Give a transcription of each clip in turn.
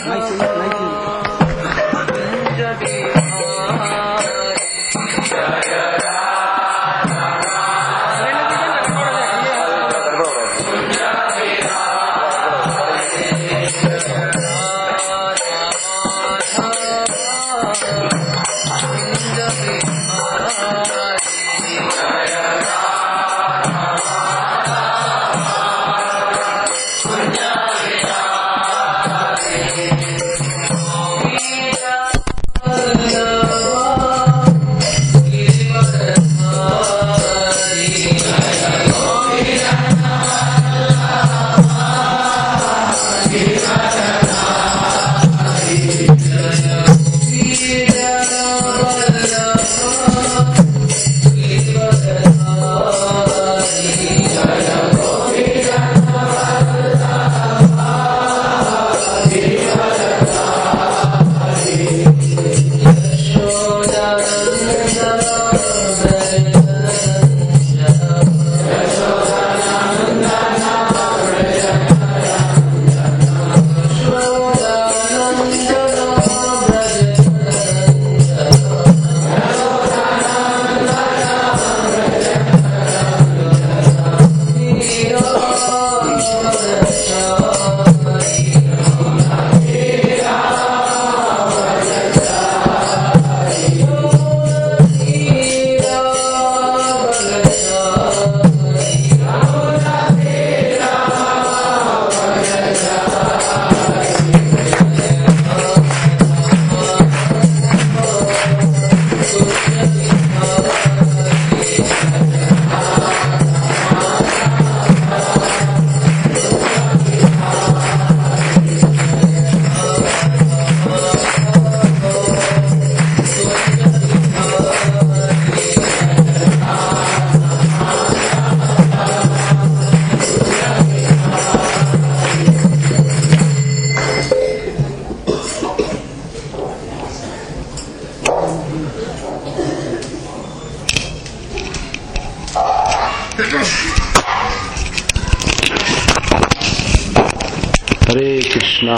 Hare Krishna,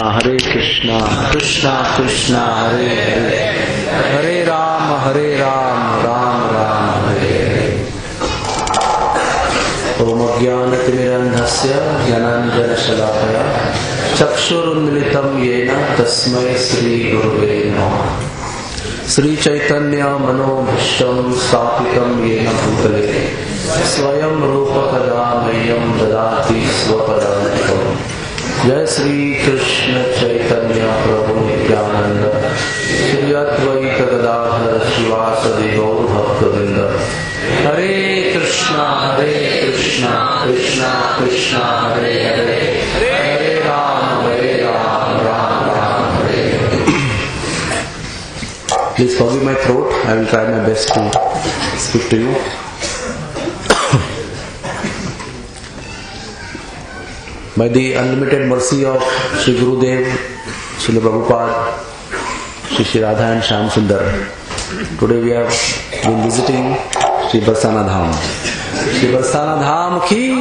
Krishna Krishna, Hare Hare, Hare Ram, Ram Ram, Hare Hare. Om Ajnanatimirandhasya Jnananjana-shalakaya Chakshurunmilitam Yena Tasmai Shri Gurave Namaha. Sri Chaitanya Manobhishtam Sthapitam Yena Bhutale Swayam Rupa Kada Mayam Dadati Swapadantikam. Jai Sri Krishna Chaitanya Prabhu Nityananda Shri Advaita Gadadhar Shivasadi Gaur Bhaktavinda. Hare Krishna, Krishna Krishna, Hare Hare, Hare Ram, Ram Ram, Hare Hare. Please forgive my throat. I will try my best to speak to you. By the unlimited mercy of Sri Gurudev, Srila Prabhupada, Sri Radha and Shyam Sundar, today we have been visiting Sri Barsana Dham. Sri Barsana Dham ki!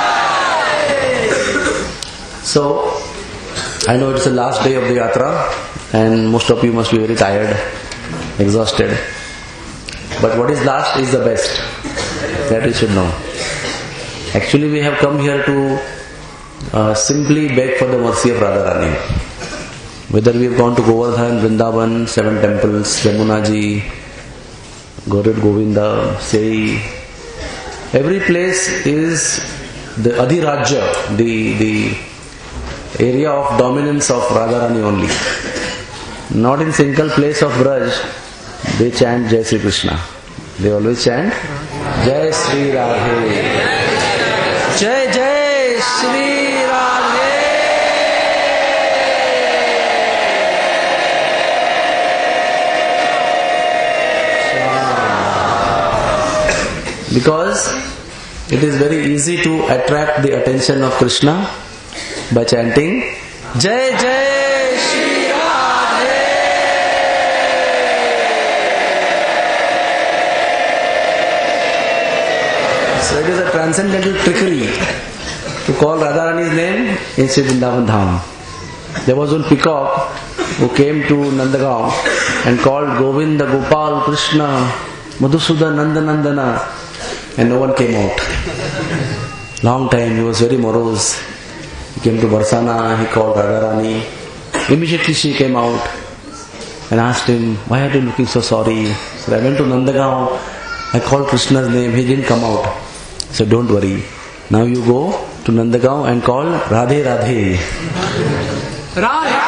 So, I know it's the last day of the yatra and most of you must be very tired, exhausted. But what is last is the best. That you should know. Actually, we have come here to simply beg for the mercy of Radharani. Whether we have gone to Govardhan, Vrindavan, 7 temples, Yamunaji, Gaurad Govinda, Sei, every place is the Adhirajya, the area of dominance of Radharani only. Not in single place of Braj, they chant Jai Sri Krishna. They always chant Jai Sri Radhe. Jai Jai Sri because it is very easy to attract the attention of Krishna by chanting Jai Jai Shri Radhe. So it is a transcendental trickery to call Radharani's name in Sri Vrindavan Dham. There was one peacock who came to Nandagaon and called Govinda, Gopal, Krishna, Madhusudan, Nandana, and no one came out. Long time, he was very morose. He came to Barsana, he called Radharani. Immediately she came out and asked him, why are you looking so sorry? He said, I went to Nandagaon, I called Krishna's name, he didn't come out. He said, don't worry. Now you go to Nandagaon and call Radhe Radhe. Radhe!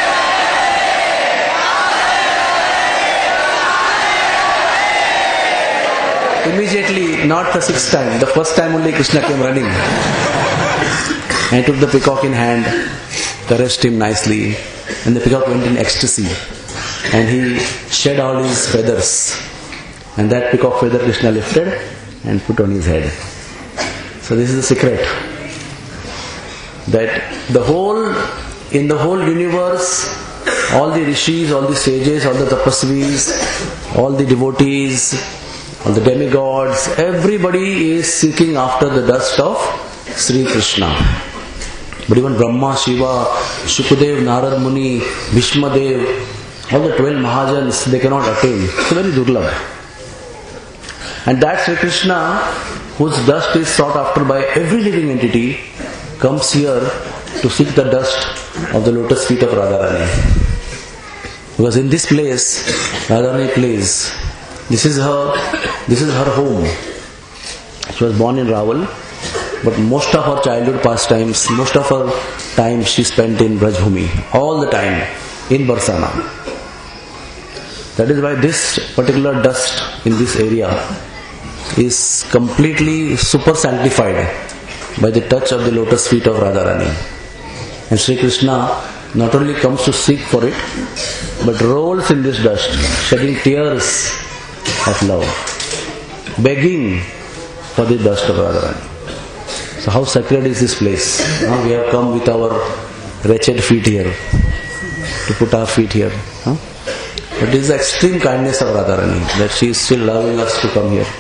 Immediately, not the sixth time, the first time only Krishna came running. And took the peacock in hand, caressed him nicely, and the peacock went in ecstasy. And he shed all his feathers. And that peacock feather Krishna lifted and put on his head. So this is the secret. That in the whole universe, all the rishis, all the sages, all the tapasvis, all the devotees, all the demigods, everybody is seeking after the dust of Sri Krishna. But even Brahma, Shiva, Shukadev, Narad Muni, Bhishma Dev, all the 12 Mahajans, they cannot attain. It's very durlabh. And that Sri Krishna, whose dust is sought after by every living entity, comes here to seek the dust of the lotus feet of Radharani. Because in this place, Radharani plays. This is her home. She was born in Rawal, but most of her childhood pastimes, most of her time she spent in Brajbhumi, all the time in Barsana. That is why this particular dust in this area is completely super sanctified by the touch of the lotus feet of Radharani. And Sri Krishna not only comes to seek for it, but rolls in this dust, shedding tears of love, begging for the dust of Radharani. So how sacred is this place? Now we have come with our wretched feet here, to put our feet here. But it is the extreme kindness of Radharani that she is still allowing us to come here.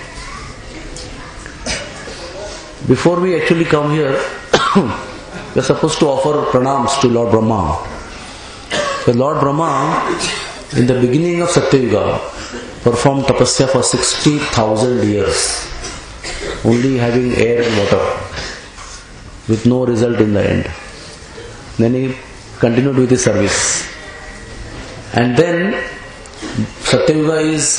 Before we actually come here, we are supposed to offer pranams to Lord Brahma. So Lord Brahma, in the beginning of Satyayuga, performed tapasya for 60,000 years, only having air and water, with no result in the end. Then he continued with his service. And then Satyayuga is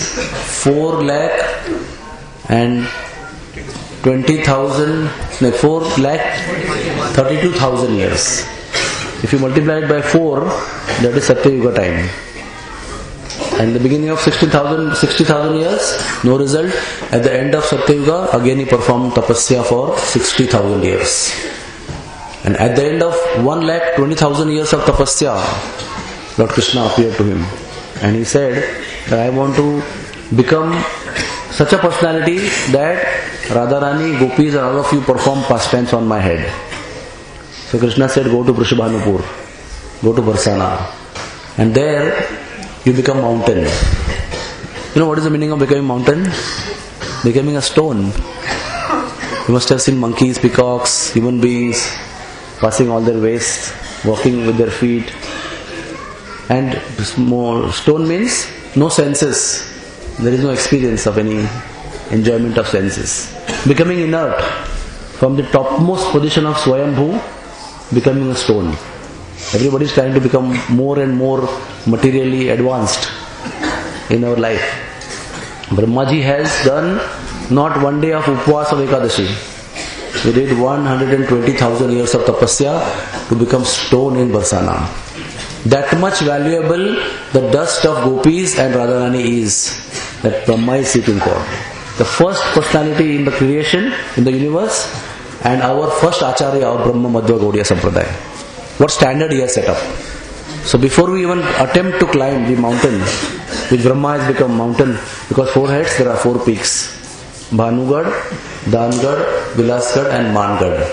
4,32,000 years. If you multiply it by 4, that is Satyayuga time. And the beginning of 60,000 years, no result. At the end of Satyayuga, again he performed tapasya for 60,000 years. And at the end of 1,20,000 years of tapasya, Lord Krishna appeared to him. And he said that I want to become such a personality that Radharani, Gopis and all of you perform pastimes on my head. So Krishna said, go to Vrishabhanupur, go to Barsana, and there you become mountain. You know what is the meaning of becoming mountain? Becoming a stone. You must have seen monkeys, peacocks, human beings passing all their waste, walking with their feet. And small stone means no senses. There is no experience of any enjoyment of senses. Becoming inert from the topmost position of Swayambhu, becoming a stone. Everybody is trying to become more and more materially advanced in our life. Brahmaji has done not one day of Upvas of Ekadashi. He did 120,000 years of tapasya to become stone in Barsana. That much valuable the dust of Gopis and Radharani is, that Brahma is seeking for. The first personality in the creation, in the universe, and our first Acharya of Brahma Madhva Gaudiya Sampradaya. What standard he has set up. So before we even attempt to climb the mountain, which Brahma has become mountain, because 4 heads, there are 4 peaks. Bhanugad, Dangad, Vilasgad and Mangad.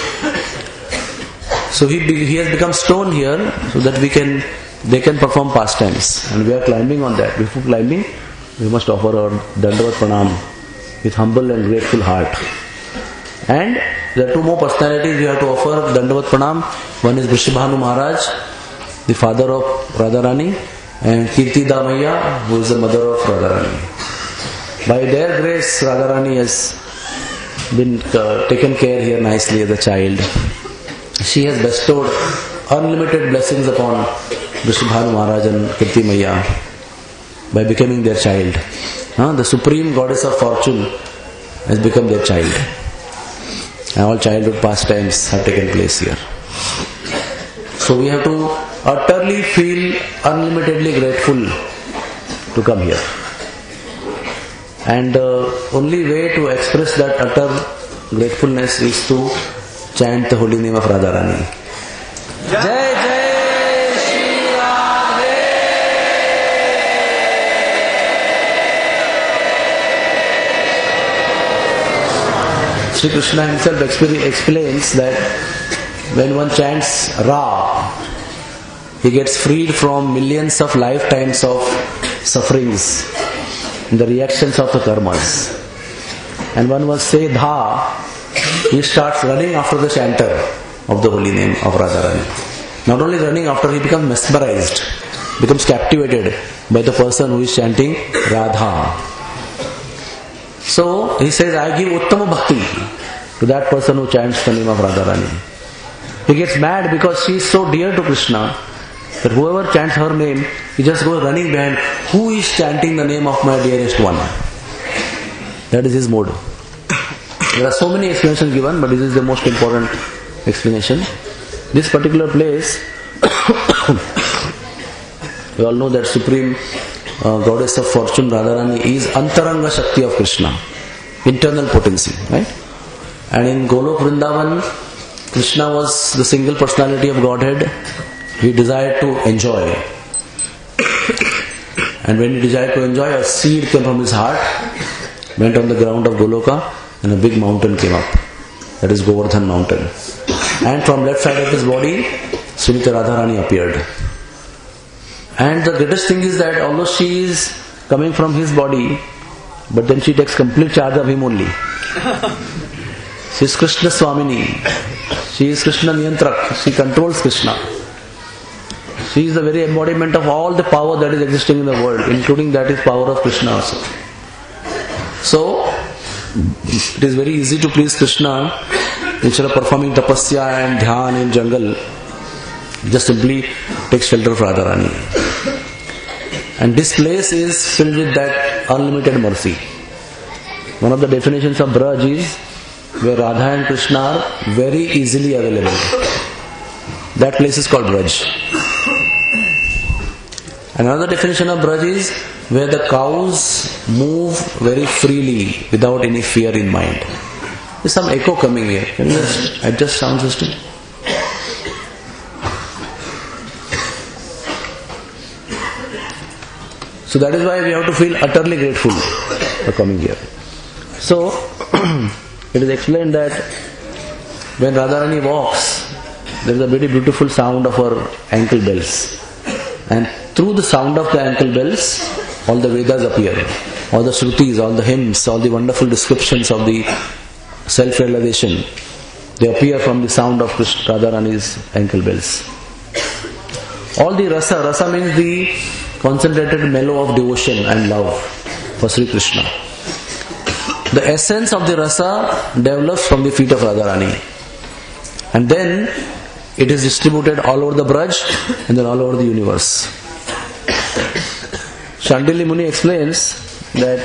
So he has become stone here so that they can perform pastimes. And we are climbing on that. Before climbing, we must offer our Dandavat Pranam with humble and grateful heart. And there are 2 more personalities we have to offer Dandavat Pranam. One is Vrishabhanu Maharaj the father of Radharani, and Kirtida Maiya, who is the mother of Radharani. By their grace, Radharani has been taken care here nicely as a child. She has bestowed unlimited blessings upon Vrishabhanu Maharaj and Kirti Maiya by becoming their child. The supreme goddess of fortune has become their child. And all childhood pastimes have taken place here. So we have to utterly feel unlimitedly grateful to come here. And the only way to express that utter gratefulness is to chant the holy name of Radharani. Jai Jai Shri Radhe. Sri Krishna himself explains that when one chants Ra, he gets freed from millions of lifetimes of sufferings in the reactions of the karmas. And one must say Dha, he starts running after the chanter of the holy name of Radharani. Not only running after, he becomes mesmerized, becomes captivated by the person who is chanting Radha. So he says, I give Uttama Bhakti to that person who chants the name of Radharani. He gets mad because she is so dear to Krishna that whoever chants her name, he just goes running behind, who is chanting the name of my dearest one? That is his mode. There are so many explanations given, but this is the most important explanation. This particular place, we all know that supreme goddess of fortune Radharani is Antaranga Shakti of Krishna, internal potency, right? And in Golok Vrindavan, Krishna was the single personality of Godhead. He desired to enjoy. And when he desired to enjoy, a seed came from his heart, went on the ground of Goloka, and a big mountain came up. That is Govardhan mountain. And from left side of his body, Srimati Radharani appeared. And the greatest thing is that although she is coming from his body, but then she takes complete charge of him only. She is Krishna Swamini. She is Krishna Niyantrak. She controls Krishna. She is the very embodiment of all the power that is existing in the world, including that is power of Krishna also. So, it is very easy to please Krishna. Instead of performing tapasya and dhyan in jungle, just simply take shelter of Radharani. And this place is filled with that unlimited mercy. One of the definitions of Braj is where Radha and Krishna are very easily available. That place is called Braj. Another definition of Braj is where the cows move very freely without any fear in mind. There's some echo coming here. Can you just adjust sound system? So that is why we have to feel utterly grateful for coming here. So it is explained that when Radharani walks, there is a very beautiful sound of her ankle bells. And through the sound of the ankle bells, all the Vedas appear. All the Shrutis, all the hymns, all the wonderful descriptions of the self-realization, they appear from the sound of Radharani's ankle bells. All the rasa, rasa means the concentrated mellow of devotion and love for Sri Krishna. The essence of the rasa develops from the feet of Radharani. And then it is distributed all over the Braj and then all over the universe. Shandili Muni explains that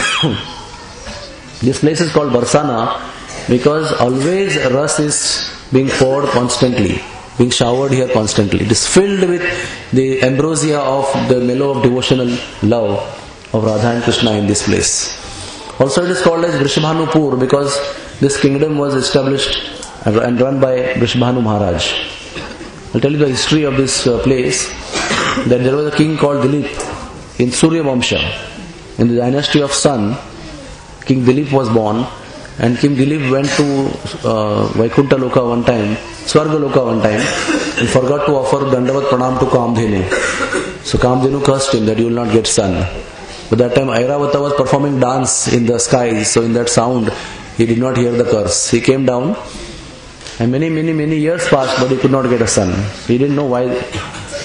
this place is called Barsana because always ras is being poured constantly, being showered here constantly. It is filled with the ambrosia of the mellow of devotional love of Radha and Krishna in this place. Also it is called as Vrishabhanupur because this kingdom was established and run by Vrishabhanu Maharaj. I'll tell you the history of this place. That there was a king called Dilip in Surya Vamsha. In the dynasty of Sun, King Dilip was born, and King Dilip went to Vaikuntha Loka one time, Swarga Loka one time, and forgot to offer Dandavat Pranam to Kamdhenu. So Kamdhenu cursed him that you will not get son. But that time Airavata was performing dance in the skies, so in that sound he did not hear the curse. He came down and many years passed, but he could not get a son. He didn't know why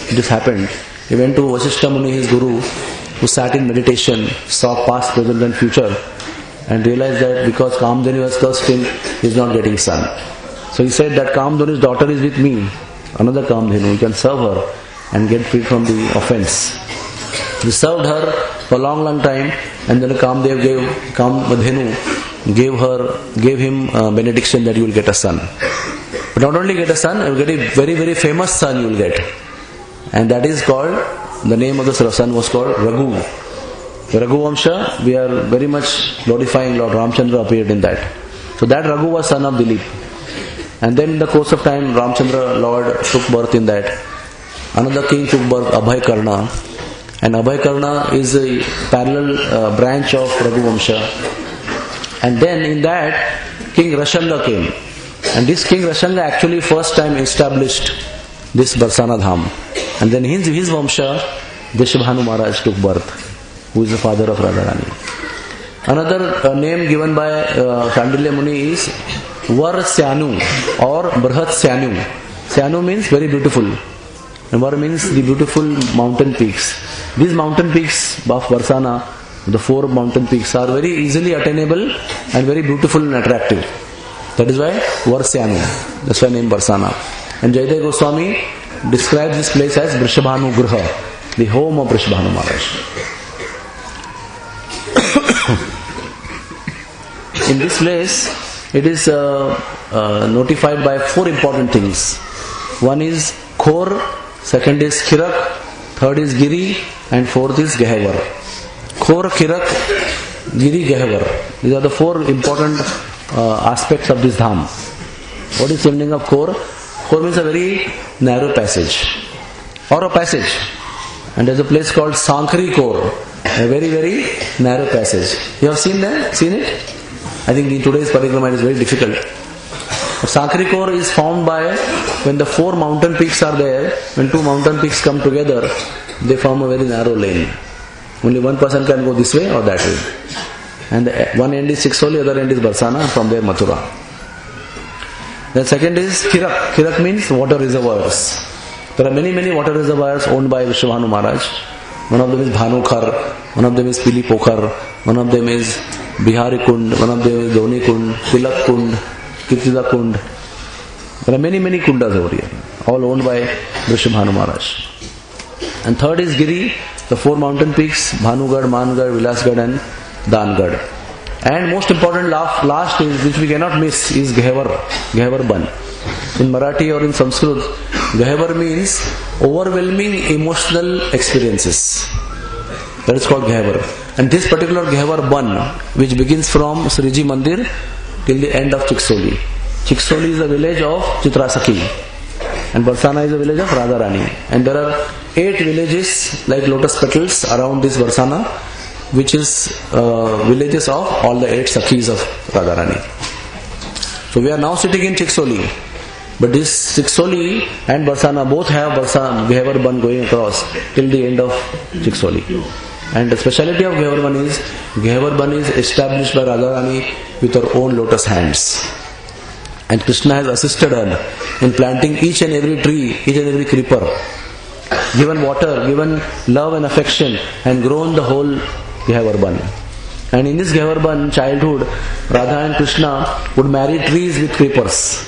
this happened. He went to Vasishtha Muni, his guru, who sat in meditation, saw past, present and future, and realized that because Kamdhenu has cursed him, he is not getting son. So he said that Kamdhenu's daughter is with me, another Kamdhenu, you can serve her and get free from the offense. He served her for a long time, and then Kamdhenu gave him benediction that you will get a son. But not only get a son, you will get a very, very famous son you will get. And that is called, the name of the son was called Raghu. The Raghu Vamsha, we are very much glorifying Lord Ramchandra appeared in that. So that Raghu was son of Dilip. And then in the course of time, Ramchandra Lord took birth in that. Another king took birth, Abhay Karna. And Abhay Karna is a parallel branch of Raghu Vamsha. And then in that, King Rashanga came. And this King Rashanga actually first time established this Barsana Dham. And then his Vamsha, Vrishabhanu Maharaj took birth, who is the father of Radharani. Another name given by Shandilya Muni is Var Syanu or Brhat Syanu. Syanu means very beautiful. And Var means the beautiful mountain peaks. These mountain peaks of Barsana, the 4 mountain peaks, are very easily attainable and very beautiful and attractive. That is why Varsyanu. That's why name Barsana. And Jayadeva Goswami describes this place as Vrishabhanu Griha, the home of Vrishabhanu Maharaj. In this place, it is notified by 4 important things. One is Khor, second is Khirak, third is Giri, and fourth is Gehavar. Khor, Khirak, Giri, Gehavar. These are the 4 important aspects of this dham. What is the meaning of Khor? Khor means a very narrow passage, or a passage. And there is a place called Sankhari Khor, a very, very narrow passage. You have seen that? Seen it? I think in today's parikrama it is very difficult. Sankhari Khor is formed by when the 4 mountain peaks are there. When 2 mountain peaks come together, they form a very narrow lane. Only one person can go this way or that way. And one end is Chiksoli, other end is Barsana, from there Mathura. The second is Khirak. Khirak means water reservoirs. There are many, many water reservoirs owned by Vrishabhanu Maharaj. One of them is Bhanukhar, one of them is Pili Pokhar, one of them is Bihari Kund, one of them is Doni Kund, Tilak Kund, Kirtida Kund. There are many, many kundas over here, all owned by Vrishabhanu Maharaj. And third is Giri, the 4 mountain peaks, Bhanugad, Mangad, Vilasgad and Dangad. And most important last is, which we cannot miss, is Gehavar, Gehavar Ban. In Marathi or in Sanskrit, Gehavar means overwhelming emotional experiences. That is called Gehavar. And this particular Gehavar Ban, which begins from Sriji Mandir till the end of Chiksoli. Chiksoli is a village of Chitrasakhi. And Barsana is a village of Radharani. And there are 8 villages like lotus petals around this Barsana, which is villages of all the 8 Sakhis of Radharani. So we are now sitting in Chiksoli. But this Chiksoli and Barsana both have Gehavar Ban going across till the end of Chiksoli. And the speciality of Gehavar Ban is established by Radharani with her own lotus hands. And Krishna has assisted her in planting each and every tree, each and every creeper, given water, given love and affection, and grown the whole Gehavar Ban. And in this Gehavar Ban, childhood, Radha and Krishna would marry trees with creepers.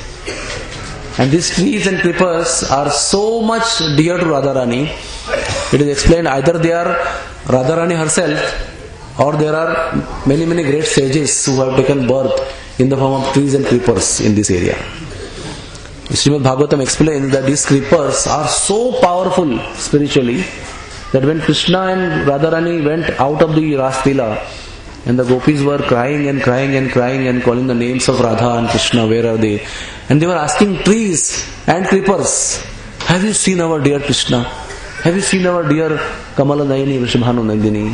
And these trees and creepers are so much dear to Radharani. It is explained either they are Radharani herself, or there are many, many great sages who have taken birth in the form of trees and creepers in this area. Srimad Bhagavatam explains that these creepers are so powerful spiritually that when Krishna and Radharani went out of the Rastila, and the gopis were crying and crying and crying and calling the names of Radha and Krishna, where are they? And they were asking trees and creepers, have you seen our dear Krishna? Have you seen our dear Kamala Nayani Vrishabhanu Nandini?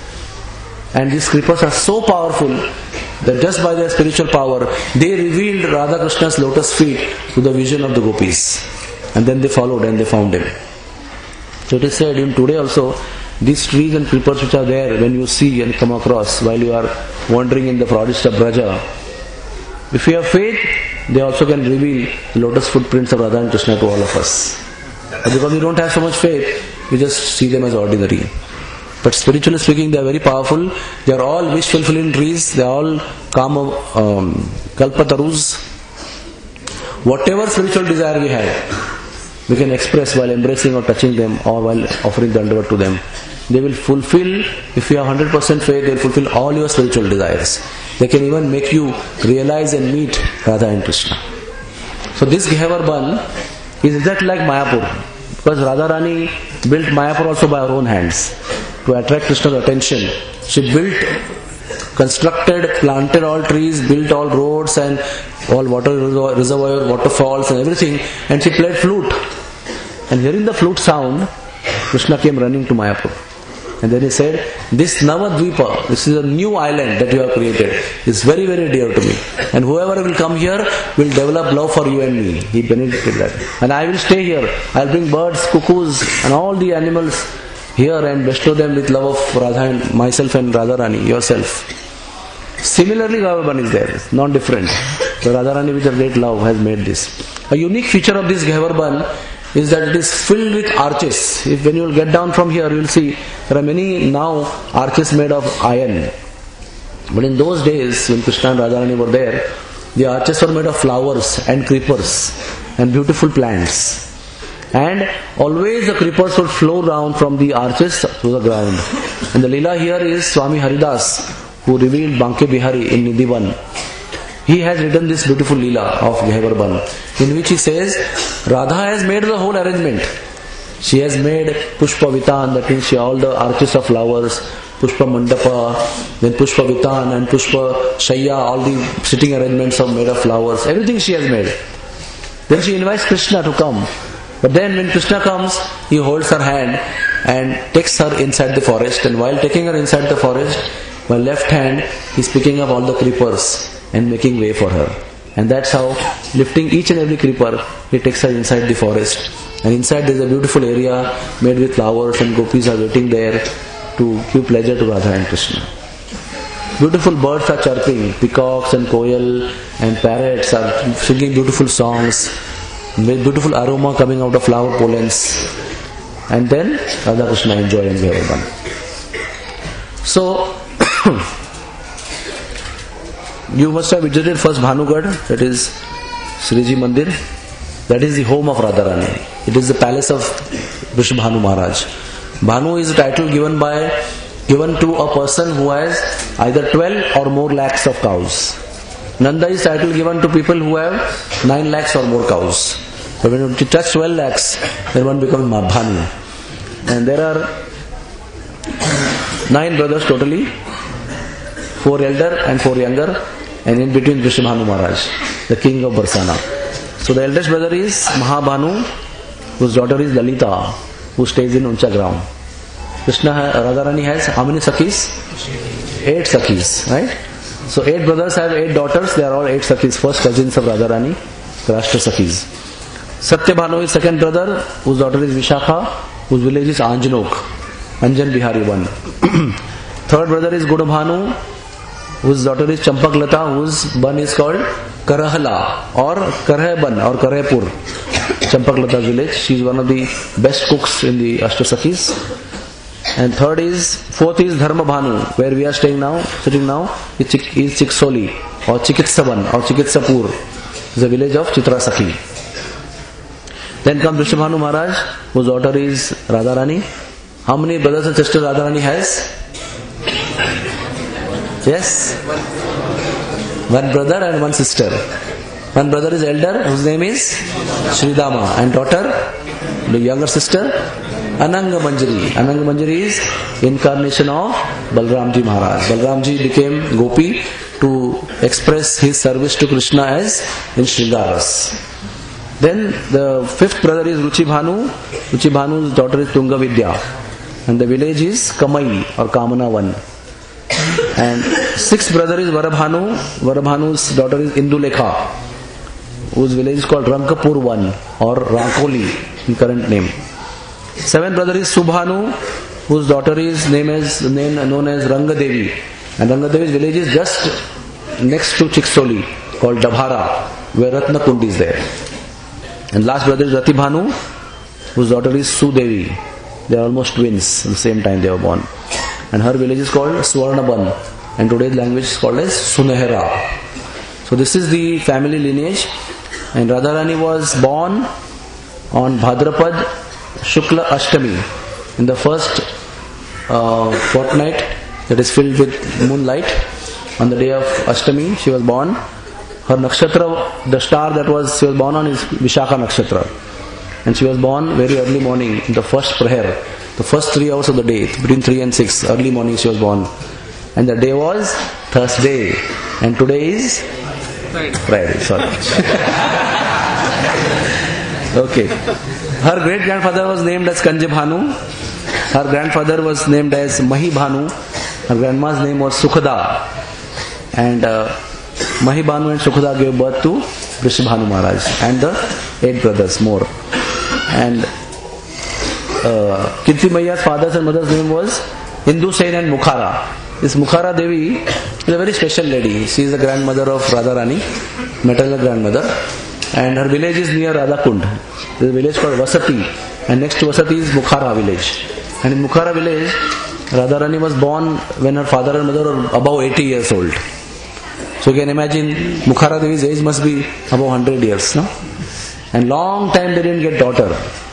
And these creepers are so powerful that just by their spiritual power, they revealed Radha Krishna's lotus feet to the vision of the gopis. And then they followed and they found him. So it is said, in today also, these trees and creepers which are there, when you see and come across while you are wandering in the forest of Braja, if you have faith, they also can reveal the lotus footprints of Radha and Krishna to all of us. But because we don't have so much faith, we just see them as ordinary. But spiritually speaking, they are very powerful. They are all wish-fulfilling trees. They are all kalpatarus. Whatever spiritual desire we have, we can express while embracing or touching them or while offering the dandavat to them. They will fulfill, if you have 100% faith, they will fulfill all your spiritual desires. They can even make you realize and meet Radha and Krishna. So this Ghevar is exactly like Mayapur. Because Radharani built Mayapur also by her own hands to attract Krishna's attention. She built, constructed, planted all trees, built all roads and all water reservoirs, waterfalls and everything, and she played flute. And hearing the flute sound, Krishna came running to Mayapur. And then he said, this Navadvipa, this is a new island that you have created, is very, very dear to me. And whoever will come here will develop love for you and me. He benedicted that. And I will stay here. I will bring birds, cuckoos and all the animals here and bestow them with love of Radha and myself and Radharani, yourself. Similarly, Ghevar is there. It's not different. So Radharani with her great love has made this. A unique feature of this Ghevar is that it is filled with arches. When you will get down from here, you will see there are many now arches made of iron. But in those days, when Krishna and Radharani were there, the arches were made of flowers and creepers and beautiful plants. And always the creepers would flow down from the arches to the ground. And the Leela here is Swami Haridas, who revealed Banke Bihari in Nidhivan. He has written this beautiful Leela of Ghevar, in which he says, Radha has made the whole arrangement. She has made Pushpa Vitan, that means all the arches of flowers, Pushpa Mandapa, then Pushpa Vitan and Pushpa Shayya, all the sitting arrangements are made of flowers. Everything she has made. Then she invites Krishna to come. But then when Krishna comes, he holds her hand and takes her inside the forest. And while taking her inside the forest, by left hand, he is picking up all the creepers and making way for her. And that's how, lifting each and every creeper, he takes her inside the forest. And inside there is a beautiful area made with flowers, and gopis are waiting there to give pleasure to Radha and Krishna. Beautiful birds are chirping, peacocks and koyal and parrots are singing beautiful songs, with beautiful aroma coming out of flower pollens. And then Radha Krishna enjoying Ghevar. So, you must have visited first Bhanugad, that is Sriji Mandir. That is the home of Radharani. It is the palace of Vrishabhanu Maharaj. Bhanu is a title given to a person who has either 12 or more lakhs of cows. Nanda is title given to people who have 9 lakhs or more cows. But when you touch 12 lakhs, then one becomes Bhanu. And there are 9 brothers totally, 4 elder and 4 younger, and in between Vrishabhanu Maharaj, the king of Barsana. So the eldest brother is Mahabhanu, whose daughter is Lalita, who stays in Uncha ground. Radharani has how many Sakhis? 8 Sakhis, right? So 8 brothers have 8 daughters, they are all 8 Sakhis, first cousins of Radharani, Rashtra Sakhis. Satyabhanu is second brother, whose daughter is Vishakha, whose village is Anjanok, Anjan Bihari 1. Third brother is Gudabhanu, whose daughter is Champaklata, whose ban is called Karahala or Karhaban or Karhapur, Champaklata's village. She is one of the best cooks in the Ashtasakis. And fourth is Dharmabhanu, where we are sitting now, is Chiksoli or Chikitsaban or Chikitsapur, is a village of Chitra Sakhi. Then comes Vrishabhanu Maharaj, whose daughter is Radharani. How many brothers and sisters Radharani has? Yes? 1 brother and 1 sister. 1 brother is elder, whose name is Sridama, and daughter, the younger sister, Ananga Manjari. Ananga Manjari is incarnation of Balramji Maharaj. Balramji became Gopi to express his service to Krishna as in Shringaras. Then the 5th brother is Ruchi Bhanu. Ruchi Bhanu's daughter is Tunga Vidya. And the village is Kamai or Kamana 1. And 6th brother is Varabhanu. Varabhanu's daughter is Indulekha, whose village is called Rankapur 1 or Rankoli in current name. 7th brother is Subhanu, whose daughter is known as Rangadevi. And Rangadevi's village is just next to Chiksoli, called Dabhara, where Ratnakund is there. And last brother is Ratibhanu, whose daughter is Sudevi. They are almost twins. At the same time they were born. And her village is called Swarnaban. And today's language is called as Sunehra. So this is the family lineage. And Radharani was born on Bhadrapad Shukla Ashtami, in the first fortnight that is filled with moonlight. On the day of Ashtami she was born. Her nakshatra, the star that she was born on, is Vishakha nakshatra. And she was born very early morning in the first prayer, the first 3 hours of the day, between 3 and 6, early morning she was born. And the day was Thursday. And today is Friday. Sorry. Okay. Her great grandfather was named as Kanje Bhanu. Her grandfather was named as Mahi Bhanu. Her grandma's name was Sukhada. And Mahi Bhanu and Sukhada gave birth to Vrishabhanu Maharaj and the 8 brothers more. And Kirti Maiya's father's and mother's name was Hindu Sen and Mukhara. This Mukhara Devi is a very special lady. She is the grandmother of Radharani, maternal grandmother. And her village is near Radhakund. There is a village called Vasati. And next to Vasati is Mukhara village. And in Mukhara village, Radharani was born when her father and mother were above 80 years old. So you can imagine Mukhara Devi's age must be above 100 years, no? And long time they didn't get daughter.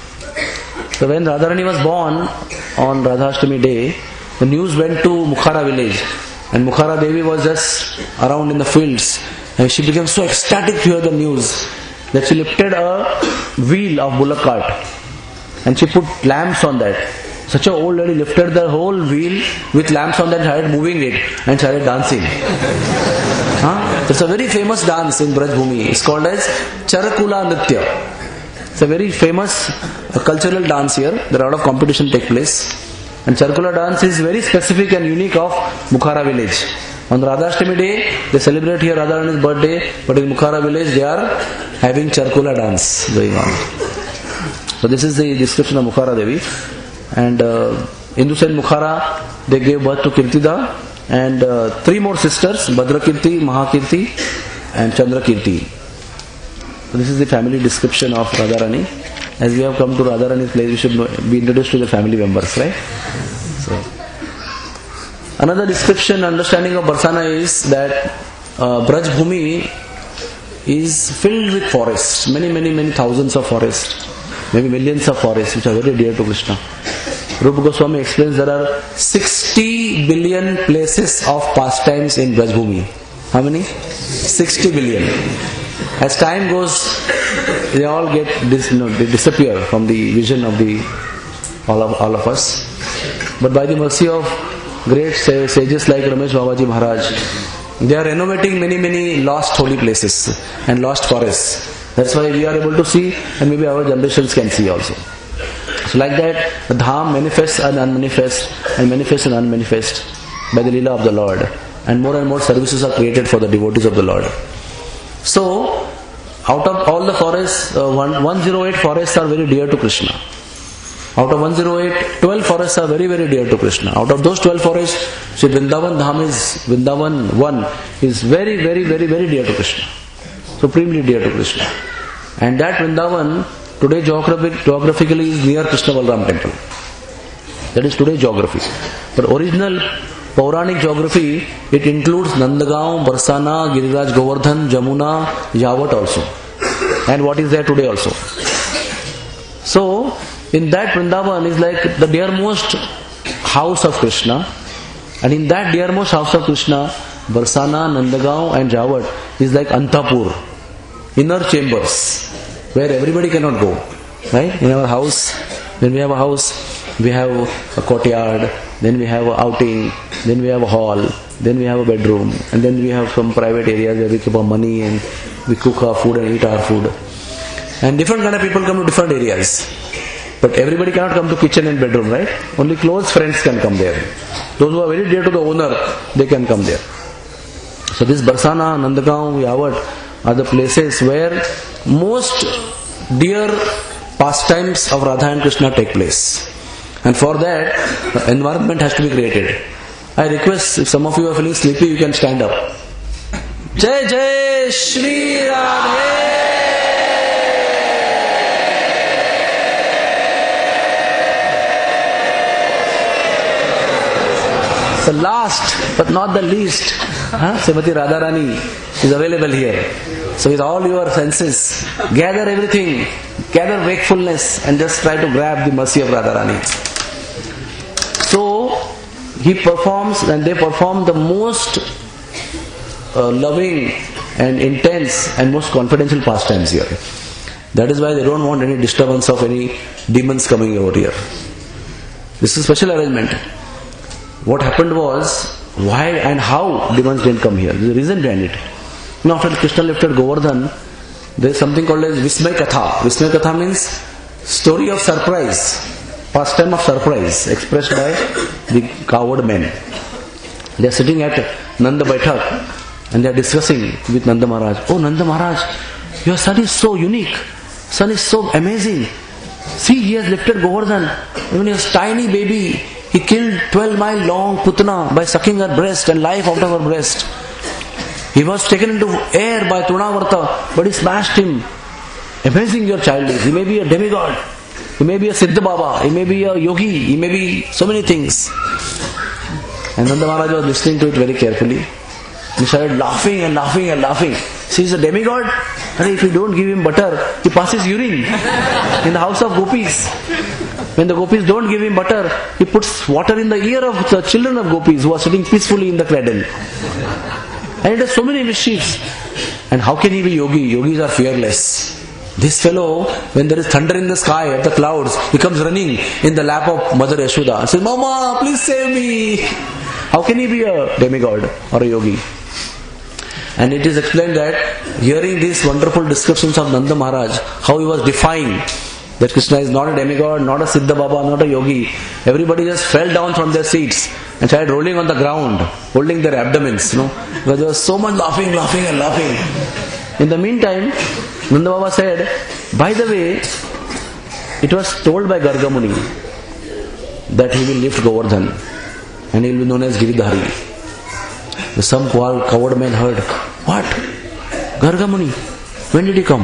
So when Radharani was born on Radhashtami day, the news went to Mukhara village. And Mukhara Devi was just around in the fields. And she became so ecstatic to hear the news that she lifted a wheel of bullock cart. And she put lamps on that. Such an old lady lifted the whole wheel with lamps on that and started moving it and started dancing. It's a very famous dance in Braj Bhumi. It's called as Charakula Nritya. It's a very famous cultural dance here. There are a lot of competition take place. And Charakula dance is very specific and unique of Mukhara village. On Radhashtami day, they celebrate here Radharani's birthday, but in Mukhara village they are having Charakula dance going on. So this is the description of Mukhara Devi. And Hindu Sen Mukhara, they gave birth to Kirtida and 3 more sisters, Bhadrakirti, Mahakirti and Chandrakirti. So this is the family description of Radharani. As we have come to Radharani's place, we should be introduced to the family members, right? So, another description, understanding of Barsana is that Braj Bhumi is filled with forests, many thousands of forests, maybe millions of forests which are very dear to Krishna. Rupa Goswami explains there are 60 billion places of pastimes in Braj Bhumi. How many? 60 billion. As time goes, they all get they disappear from the vision of all of us. But by the mercy of great sages like Ramesh Babaji Maharaj, they are renovating many lost holy places and lost forests. That's why we are able to see, and maybe our generations can see also. So like that, the Dham manifests and unmanifests, and manifests and unmanifests by the Leela of the Lord. And more services are created for the devotees of the Lord. So, out of all the forests, 108 forests are very dear to Krishna. Out of 108, 12 forests are very dear to Krishna. Out of those 12 forests, Sri Vrindavan Dham Vrindavan 1 is very dear to Krishna. Supremely dear to Krishna. And that Vrindavan today geographically is near Krishna Balram temple. That is today's geography. But original Pauranic geography, it includes Nandagaon, Barsana, Giriraj Govardhan, Jamuna, Yawat also. And what is there today also. So, in that Vrindavan is like the dearmost house of Krishna. And in that dearmost house of Krishna, Barsana, Nandagaon and Jawat is like Antapur, inner chambers, where everybody cannot go. Right? In our house, when we have a house, we have a courtyard, then we have an outing, then we have a hall, then we have a bedroom, and then we have some private areas where we keep our money and we cook our food and eat our food. And different kind of people come to different areas. But everybody cannot come to kitchen and bedroom, right? Only close friends can come there. Those who are very dear to the owner, they can come there. So this Barsana, Nandagaon, Yawat are the places where most dear pastimes of Radha and Krishna take place. And for that, the environment has to be created. I request, if some of you are feeling sleepy, you can stand up. Jai Jai Shri Radhe. The last but not the least, Srimati Radharani is available here. So with all your senses, gather everything, gather wakefulness and just try to grab the mercy of Radharani. So he performs and they perform the most loving and intense and most confidential pastimes here. That is why they don't want any disturbance of any demons coming over here. This is a special arrangement. What happened was, why and how demons didn't come here. There is a reason behind it. Now after Krishna lifted Govardhan, there is something called as Vismay Katha. Vismay Katha means story of surprise, pastime of surprise, expressed by the coward men. They are sitting at Nanda Baithak and they are discussing with Nanda Maharaj. Oh Nanda Maharaj, your son is so unique. Son is so amazing. See, he has lifted Govardhan. When he was tiny baby, he killed 12-mile long Putana by sucking her breast and life out of her breast. He was taken into air by Trunavarta, but he smashed him. Amazing your child is. He may be a demigod. He may be a Siddha Baba. He may be a yogi. He may be so many things. And Nanda Maharaj was listening to it very carefully. He started laughing and laughing and laughing. See, he's a demigod. And if you don't give him butter, he passes urine in the house of gopis. When the gopis don't give him butter, he puts water in the ear of the children of gopis who are sitting peacefully in the cradle. And it has so many mischiefs. And how can he be yogi? Yogis are fearless. This fellow, when there is thunder in the sky at the clouds, he comes running in the lap of Mother Yashoda and says, Mama, please save me. How can he be a demigod or a yogi? And it is explained that hearing these wonderful descriptions of Nanda Maharaj, how he was defying that Krishna is not a demigod, not a Siddha Baba, not a yogi, everybody just fell down from their seats and started rolling on the ground, holding their abdomens, because there was so much laughing and laughing. In the meantime, Nanda Baba said, by the way, it was told by Gargamuni that he will lift Govardhan and he will be known as Giridhari. Some coward men heard, what? Gargamuni? When did he come?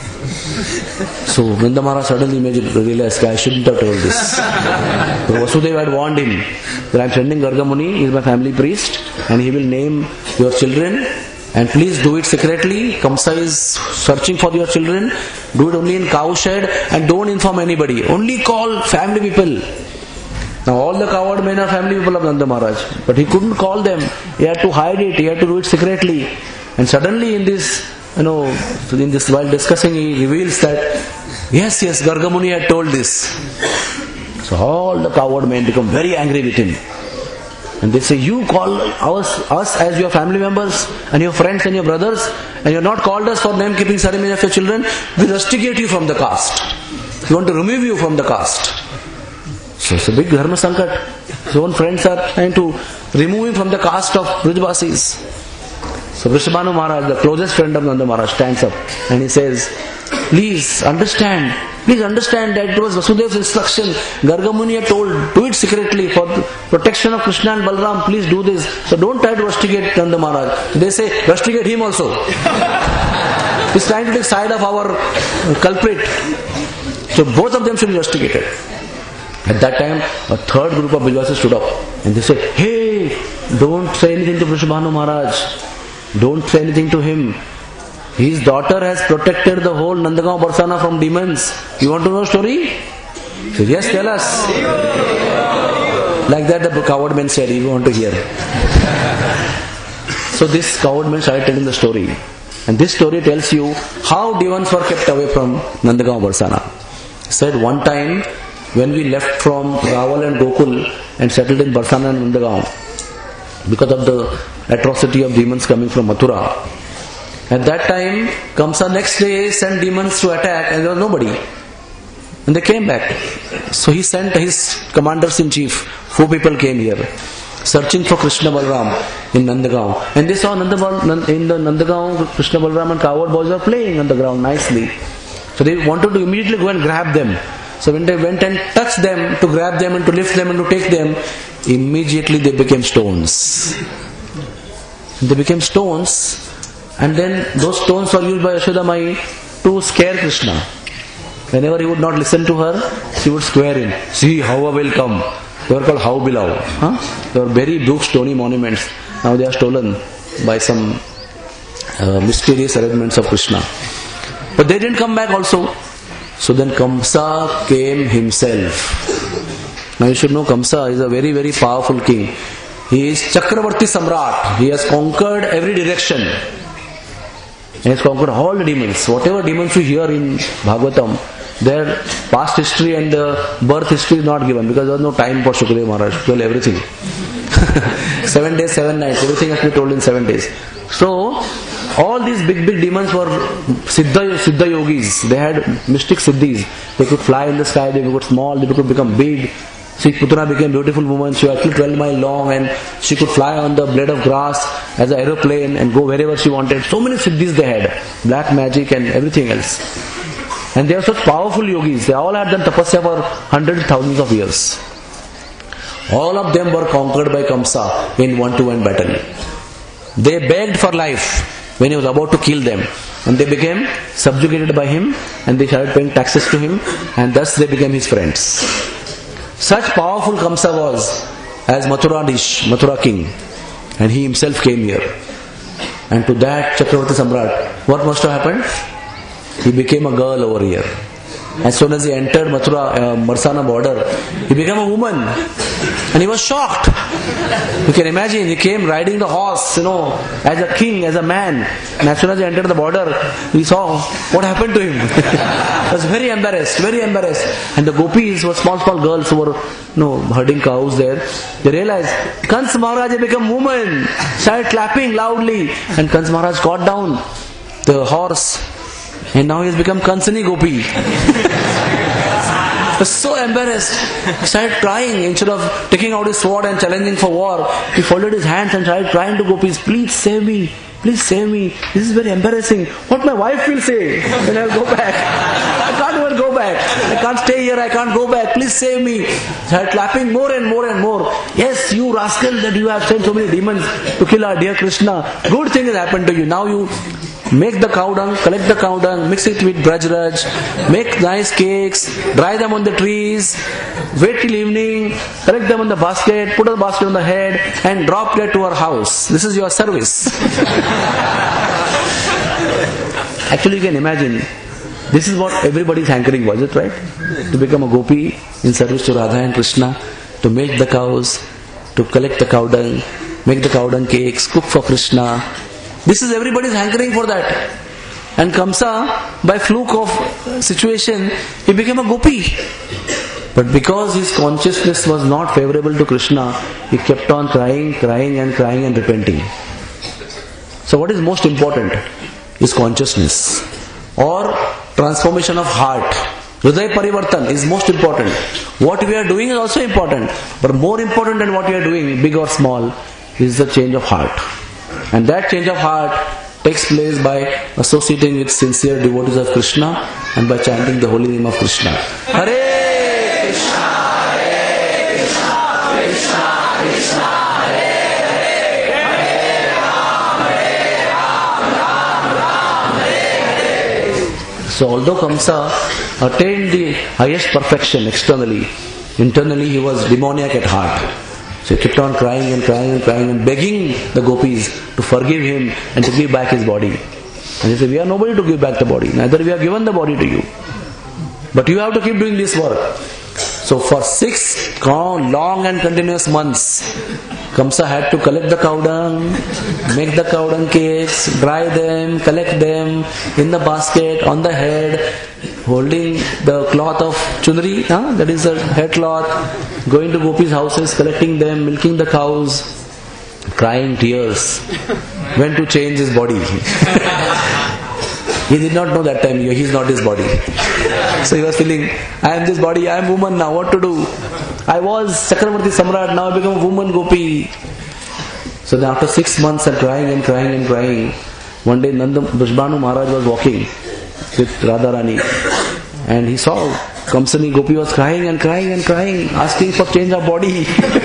So Nanda Maharaj suddenly realized, I shouldn't have told this. So Vasudeva had warned him that I am sending Gargamuni, he is my family priest, and he will name your children, and please do it secretly. Kamsa is searching for your children. Do it only in cowshed and don't inform anybody. Only call family people. Now all the coward men are family people of Nanda Maharaj, but he couldn't call them. He had to hide it. He had to do it secretly. And suddenly in this, while discussing, he reveals that yes, Gargamuni had told this. So all the coward men become very angry with him, and they say, you call us as your family members and your friends and your brothers, and you have not called us for name keeping ceremony of your children. We rusticate you from the caste. We want to remove you from the caste. So it's a big dharma sankat. His own friends are trying to remove him from the caste of Brijvasis. So Vrishabhanu Maharaj, the closest friend of Nanda Maharaj, stands up and he says, please understand that it was Vasudeva's instruction. Gargamuni had told, do it secretly for the protection of Krishna and Balram, please do this. So don't try to rusticate Nanda Maharaj. They say, rusticate him also. He's trying to take side of our culprit. So both of them should be rusticated. At that time, a third group of Brijvasis stood up and they said, hey, don't say anything to Vrishabhanu Maharaj. Don't say anything to him. His daughter has protected the whole Nandagaon Barsana from demons. You want to know a story? He said, yes, tell us. Like that the coward men said, you want to hear. So this coward man started telling the story. And this story tells you how demons were kept away from Nandagaon Barsana. He said one time, when we left from Raval and Gokul and settled in Barsana and Nandagaon, because of the atrocity of demons coming from Mathura, at that time, Kamsa next day sent demons to attack and there was nobody. And they came back. So he sent his commanders-in-chief, 4 people came here, searching for Krishna Balram in Nandagaon. And they saw in the Nandagaon, Krishna Balram and coward boys were playing on the ground nicely. So they wanted to immediately go and grab them. So when they went and touched them, to grab them and to lift them and to take them, immediately they became stones. They became stones, and then those stones were used by Yashoda Mai to scare Krishna. Whenever he would not listen to her, she would swear him, see how I will come. They were called Haubilau. They were very big stony monuments. Now they are stolen by some mysterious arrangements of Krishna. But they didn't come back also. So then Kamsa came himself. Now you should know Kamsa is a very, very powerful king. He is Chakravarti Samrat. He has conquered every direction. He has conquered all the demons. Whatever demons you hear in Bhagavatam, their past history and birth history is not given because there was no time for Shukadeva Maharaj to tell everything. 7 days, 7 nights, everything has to be told in 7 days. So, all these big demons were Siddha yogis. They had mystic siddhis. They could fly in the sky, they could small, they could become big. Sri Putana became a beautiful woman. She was actually 12 miles long and she could fly on the blade of grass as an aeroplane and go wherever she wanted. So many siddhis they had. Black magic and everything else. And they are such powerful yogis. They all had done tapasya for hundreds, thousands of years. All of them were conquered by Kamsa in 1-to-1 battle. They begged for life when he was about to kill them. And they became subjugated by him and they started paying taxes to him and thus they became his friends. Such powerful Kamsa was as Mathura king. And he himself came here. And to that Chakravarti Samrat, what must have happened? He became a girl over here. As soon as he entered Marsana border, he became a woman. And he was shocked. You can imagine, he came riding the horse, as a king, as a man. And as soon as he entered the border, he saw what happened to him. He was very embarrassed. And the gopis were small girls who were herding cows there. They realized, Kans Maharaj had become woman. Started clapping loudly. And Kans Maharaj caught down the horse. And now he has become Kansani Gopi. He was so embarrassed. He started crying. Instead of taking out his sword and challenging for war, he folded his hands and started crying to gopis, please save me. Please save me. This is very embarrassing. What my wife will say when I go back. I can't even go back. I can't stay here. I can't go back. Please save me. Started clapping more and more and more. Yes, you rascal that you have sent so many demons to kill our dear Krishna. Good thing has happened to you. Now you make the cow dung, collect the cow dung, mix it with Brajraj, make nice cakes, dry them on the trees, wait till evening, collect them on the basket, put the basket on the head and drop it to our house. This is your service. Actually, you can imagine, this is what everybody's hankering was, it right? To become a gopi in service to Radha and Krishna, to milk the cows, to collect the cow dung, make the cow dung cakes, cook for Krishna. This is everybody's hankering for that. And Kamsa, by fluke of situation, he became a gopi. But because his consciousness was not favorable to Krishna, he kept on crying and repenting. So what is most important is consciousness or transformation of heart. Hridaya Parivartan is most important. What we are doing is also important. But more important than what we are doing, big or small, is the change of heart. And that change of heart takes place by associating with sincere devotees of Krishna and by chanting the holy name of Krishna. Hare Krishna, Hare Krishna, Krishna Krishna, Hare Hare, Hare Ram, Ram, Hare Hare. So although Kamsa attained the highest perfection externally, internally he was demoniac at heart. So he kept on crying and begging the gopis to forgive him and to give back his body. And he said, we are nobody to give back the body. Neither we have given the body to you. But you have to keep doing this work. So for 6 long and continuous months, Kamsa had to collect the cow dung, make the cow dung cakes, dry them, collect them in the basket, on the head, holding the cloth of chunri, that is the head cloth, going to gopis' houses, collecting them, milking the cows, crying tears, when to change his body. He did not know that time, he is not his body. So he was feeling, I am this body, I am woman now, what to do? I was Chakravarti Samrat, now I become a woman gopi. So then after 6 months of crying, one day Brajbhanu Maharaj was walking with Radharani and he saw Kamsani Gopi was crying, asking for change of body.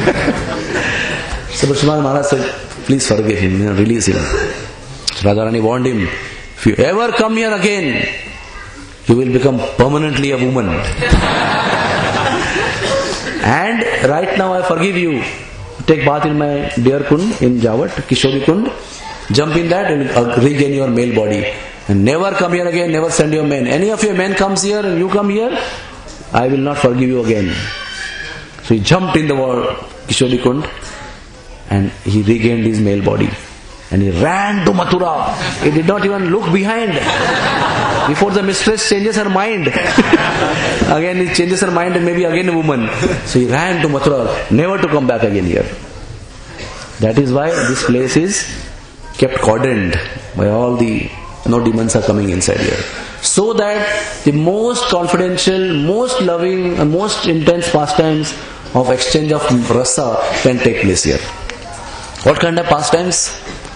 So Brajbhanu Maharaj said, please forgive him, release him. So Radharani warned him, if you ever come here again, you will become permanently a woman. And right now I forgive you. Take bath in my dear Kund in Jawat, Kishori Kund. Jump in that and regain your male body. And never come here again, never send your men. Any of your men comes here and you come here, I will not forgive you again. So he jumped in the water, Kishori Kund, and he regained his male body. And he ran to Mathura. He did not even look behind. Before the mistress changes her mind. Again he changes her mind and maybe again a woman. So he ran to Mathura, never to come back again here. That is why this place is kept cordoned by all the demons are coming inside here. So that the most confidential, most loving and most intense pastimes of exchange of rasa can take place here. What kind of pastimes?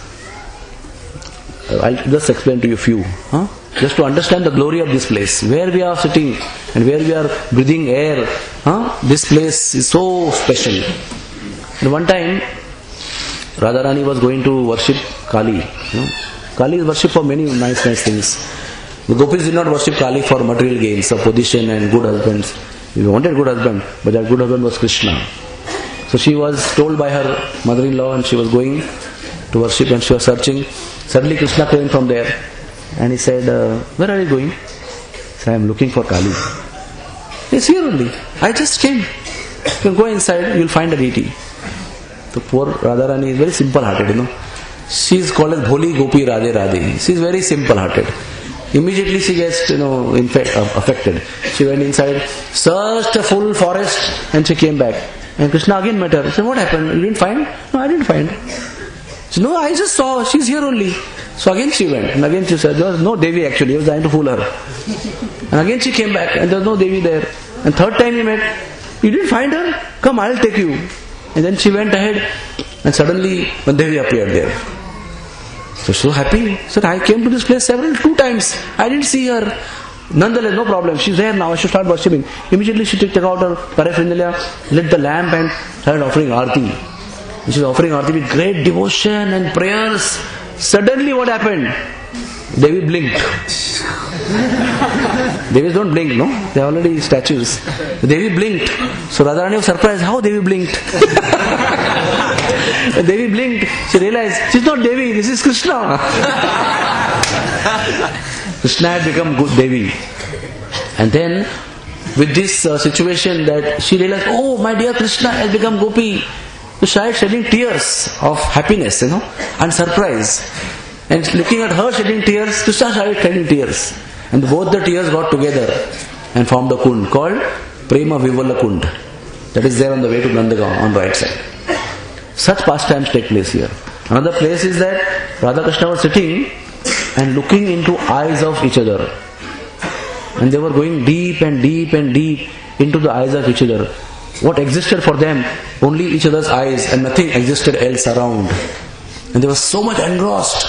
I'll just explain to you a few. Just to understand the glory of this place. Where we are sitting and where we are breathing air. This place is so special. And one time, Radharani was going to worship Kali. Kali is worshipped for many nice things. The gopis did not worship Kali for material gains of position and good husbands. They wanted good husband, but that good husband was Krishna. So she was told by her mother-in-law and she was going to worship and she was searching. Suddenly Krishna came from there and he said, where are you going? He said, I am looking for Kali. He's here only. I just came. You can go inside, you will find a deity. The poor Radharani is very simple-hearted, She is called as Bholi Gopi Radhe Radhe. She is very simple-hearted. Immediately she gets, affected. She went inside, searched a full forest and she came back. And Krishna again met her. He said, what happened? You didn't find? No, I didn't find. She said, no, I just saw. She's here only. So again she went. And again she said, there was no Devi actually. He was trying to fool her. And again she came back and there was no Devi there. And third time he met. You didn't find her? Come, I'll take you. And then she went ahead and suddenly one Devi appeared there. So happy. Said, I came to this place two times. I didn't see her. Nonetheless, no problem. She's there now. I should start worshipping. Immediately she took out her paraphernalia, lit the lamp and started offering arti. She was offering arti with great devotion and prayers. Suddenly what happened? Devi blinked. Devis don't blink, no? They are already statues. Devi blinked. So Radharani was surprised. How Devi blinked? Devi blinked. She realized, she's not Devi, this is Krishna. Krishna had become good Devi. And then, with this situation that she realized, oh, my dear Krishna has become Gopi. So she started shedding tears of happiness, and surprise. And looking at her shedding tears, Krishna started shedding tears. And both the tears got together and formed a kund called Prema Vivala Kund. That is there on the way to Nandagaon on right side. Such pastimes take place here. Another place is that Radha Krishna was sitting and looking into eyes of each other. And they were going deep and deep and deep into the eyes of each other. What existed for them? Only each other's eyes and nothing existed else around. And they were so much engrossed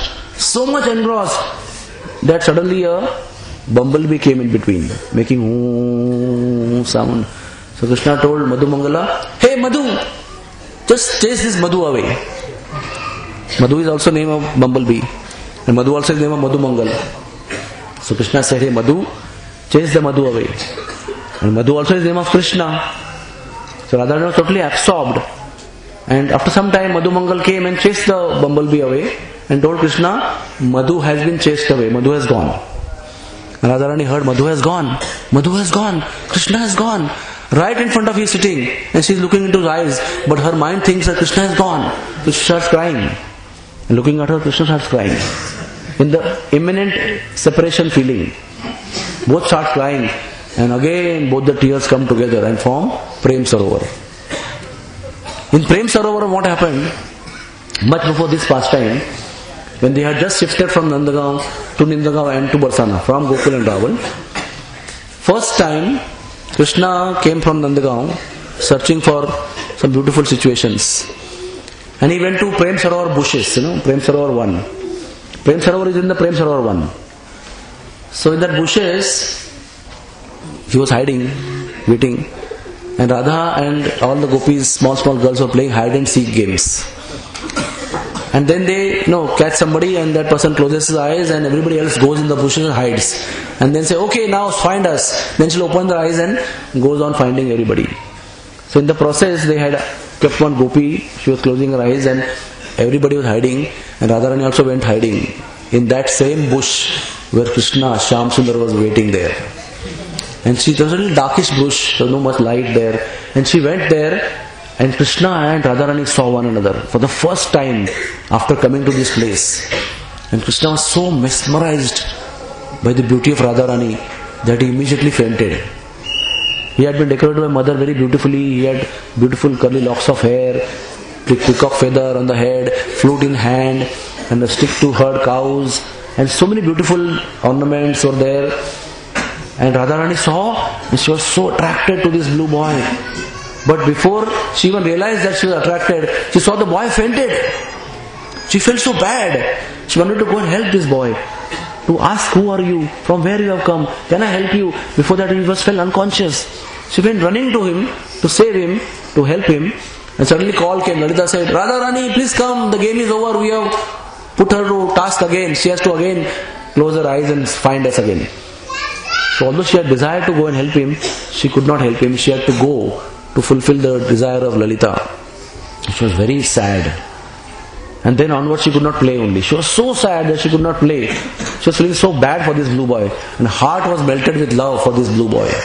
that suddenly a bumblebee came in between, making sound. So Krishna told Madhu Mangala, hey Madhu, just chase this Madhu away. Madhu is also name of bumblebee. And Madhu also is name of Madhu Mangal. So Krishna said, hey Madhu, chase the Madhu away. And Madhu also is name of Krishna. So Radharani was totally absorbed. And after some time Madhu Mangal came and chased the bumblebee away and told Krishna, Madhu has been chased away, Madhu has gone. And Radharani heard, Madhu has gone, Krishna has gone. Right in front of you sitting, and she is looking into his eyes, but her mind thinks that Krishna has gone. So she starts crying. And looking at her, Krishna starts crying. In the imminent separation feeling, both start crying, and again both the tears come together and form Prem Sarovar. In Prem Sarovar, what happened? Much before this pastime, when they had just shifted from Nandagaon to Nindagaon and to Barsana, from Gokul and Raval, first time Krishna came from Nandagaon searching for some beautiful situations. And he went to Prem Sarovar bushes, Prem Sarovar 1. Prem Sarovar is in the Prem Sarovar 1. So in that bushes, he was hiding, waiting. And Radha and all the gopis, small girls were playing hide and seek games. And then they catch somebody and that person closes his eyes and everybody else goes in the bushes and hides. And then say, okay, now find us. Then she'll open the eyes and goes on finding everybody. So in the process, they had kept one gopi. She was closing her eyes and everybody was hiding. And Radharani also went hiding in that same bush where Krishna, Shyam Sundar, was waiting there. And there was a little darkish bush, there was no much light there. And she went there, and Krishna and Radharani saw one another for the first time after coming to this place. And Krishna was so mesmerized by the beauty of Radharani that he immediately fainted. He had been decorated by mother very beautifully. He had beautiful curly locks of hair, peacock feather on the head, flute in hand, and a stick to herd cows, and so many beautiful ornaments were there. And Radharani saw, and she was so attracted to this blue boy. But before she even realized that she was attracted, she saw the boy fainted. She felt so bad. She wanted to go and help this boy, to ask, who are you? From where you have come? Can I help you? Before that he was fell unconscious. She went running to him, to save him, to help him. And suddenly call came. Lalita said, Radharani, please come. The game is over. We have put her to task again. She has to again close her eyes and find us again. So although she had desired to go and help him, she could not help him. She had to go to fulfill the desire of Lalita. She was very sad. And then onwards she could not play only. She was so sad that she could not play. She was feeling so bad for this blue boy. And her heart was melted with love for this blue boy.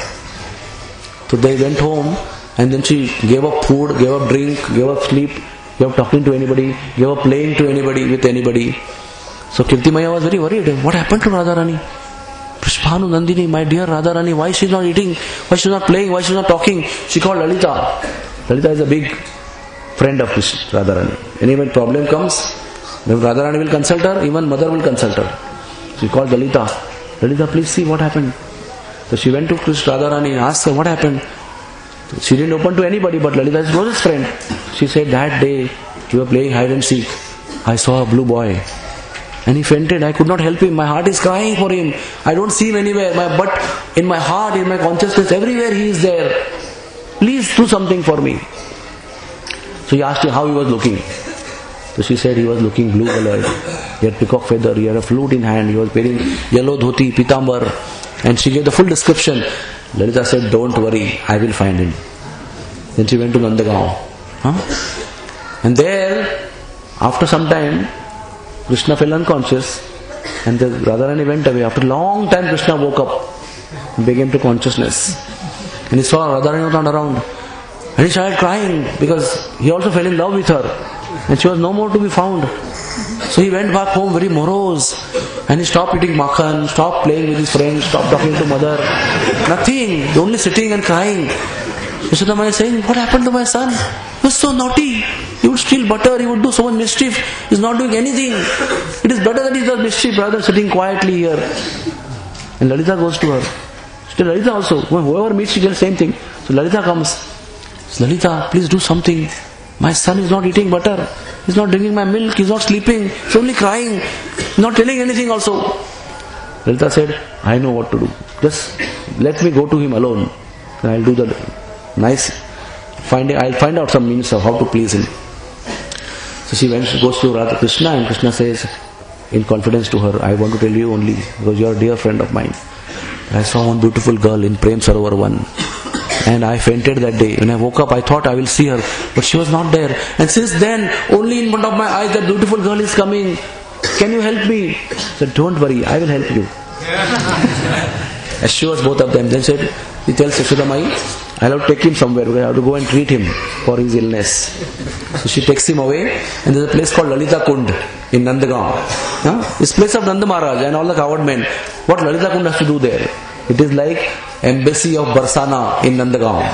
So they went home, and then she gave up food, gave up drink, gave up sleep, gave up talking to anybody, gave up playing to anybody, with anybody. So Kirtimaya was very worried. What happened to Radharani? Pushpanu Nandini, my dear Radharani, why she is not eating? Why she is not playing? Why she is not talking? She called Lalita. Lalita is a big friend of Radharani. Any problem comes, then Radharani will consult her, even mother will consult her. She called Lalita. Lalita, please see what happened. So she went to Radharani and asked her what happened. She didn't open to anybody but Lalita, his closest friend. She said, that day you were playing hide and seek. I saw a blue boy. And he fainted. I could not help him. My heart is crying for him. I don't see him anywhere. But in my heart, in my consciousness, everywhere he is there. Please do something for me. So he asked her how he was looking. So she said he was looking blue colored. He had peacock feather. He had a flute in hand. He was wearing yellow dhoti, pitambar. And she gave the full description. Lalita said, don't worry, I will find him. Then she went to Nandagaon. And there, after some time, Krishna fell unconscious, and the Radharani went away. After a long time, Krishna woke up and became to consciousness. And he saw Radharani was not around. And he started crying because he also fell in love with her. And she was no more to be found. So he went back home very morose. And he stopped eating makhan, stopped playing with his friends, stopped talking to mother. Nothing, only sitting and crying. Yashoda Maya is saying, what happened to my son? He was so naughty. He would steal butter, he would do so much mischief. He is not doing anything. It is better that he does mischief rather than sitting quietly here. And Lalita goes to her. Still Lalita also, whoever meets she tells the same thing. So Lalita comes. So Lalita, please do something. My son is not eating butter. He is not drinking my milk. He is not sleeping. He is only crying. He is not telling anything also. Lalita said, I know what to do. Just let me go to him alone. And I will do the nice finding. I will find out some means of how to please him. So she goes to Radha Krishna, and Krishna says in confidence to her, I want to tell you only because you are a dear friend of mine. I saw one beautiful girl in Prem Sarovar 1. And I fainted that day. When I woke up, I thought I will see her, but she was not there. And since then, only in front of my eyes, that beautiful girl is coming. Can you help me? I said, don't worry, I will help you. Assures both of them. Then said, he tells Yashoda Mai, I'll have to take him somewhere because I have to go and treat him for his illness. So she takes him away, and there's a place called Lalita Kund in Nandagaon. This place of Nanda Maharaj and all the coward men. What Lalita Kund has to do there? It is like embassy of Barsana in Nandagaon.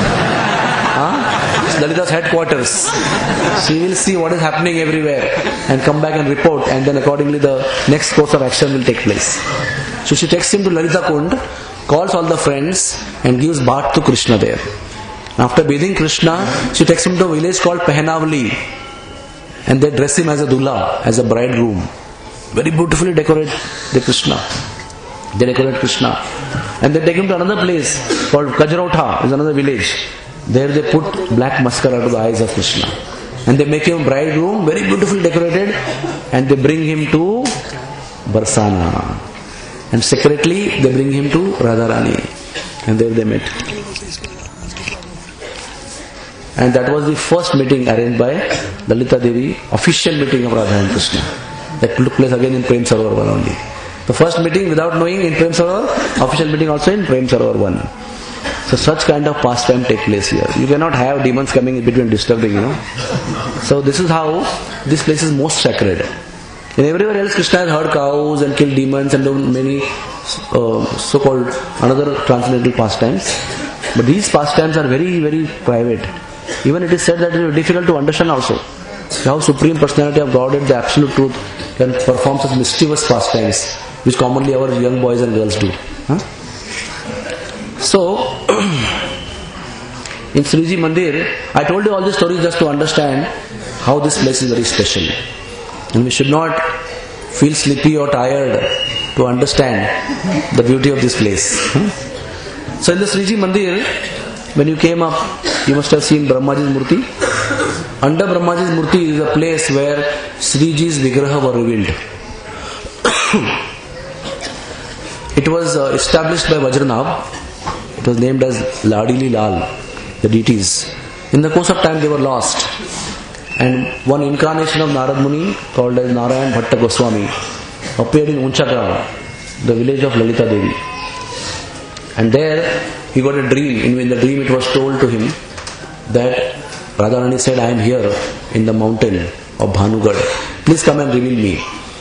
It's Lalita's headquarters. She will see what is happening everywhere and come back and report, and then accordingly the next course of action will take place. So she takes him to Lalita Kund, calls all the friends and gives bath to Krishna there. After bathing Krishna, she takes him to a village called Pehnavali, and they dress him as a dula, as a bridegroom. Very beautifully decorate the Krishna. They decorate Krishna. And they take him to another place called Kajrautha, is another village. There they put black mascara to the eyes of Krishna. And they make him bridegroom, very beautifully decorated, and they bring him to Barsana. And secretly they bring him to Radharani. And there they met. And that was the first meeting arranged by Lalita Devi, official meeting of Radha and Krishna. That took place again in Prem Sarovar 1 only. The first meeting without knowing in Prem Sarovar, official meeting also in Prem Sarovar 1. So such kind of pastime take place here. You cannot have demons coming in between disturbing, So this is how this place is most sacred. And everywhere else Krishna has herd cows and killed demons and done many so-called another transcendental pastimes. But these pastimes are very, very private. Even it is said that it is difficult to understand also. How Supreme Personality of Godhead, the Absolute Truth, can perform such mischievous pastimes, which commonly our young boys and girls do. So, in Sriji Mandir, I told you all these stories just to understand how this place is very special. And we should not feel sleepy or tired to understand the beauty of this place. So in the Sriji Mandir, when you came up, you must have seen Brahmaji's Murti. Under Brahmaji's Murti is a place where Sriji's Vigraha were revealed. It was established by Vajranab. It was named as Ladili Lal, the deities. In the course of time they were lost. And one incarnation of Narad Muni, called as Narayan Bhatta Goswami, appeared in Unchagram, the village of Lalita Devi. And there he got a dream. In the dream it was told to him that Radharani said, I am here in the mountain of Bhanugad. Please come and reveal me.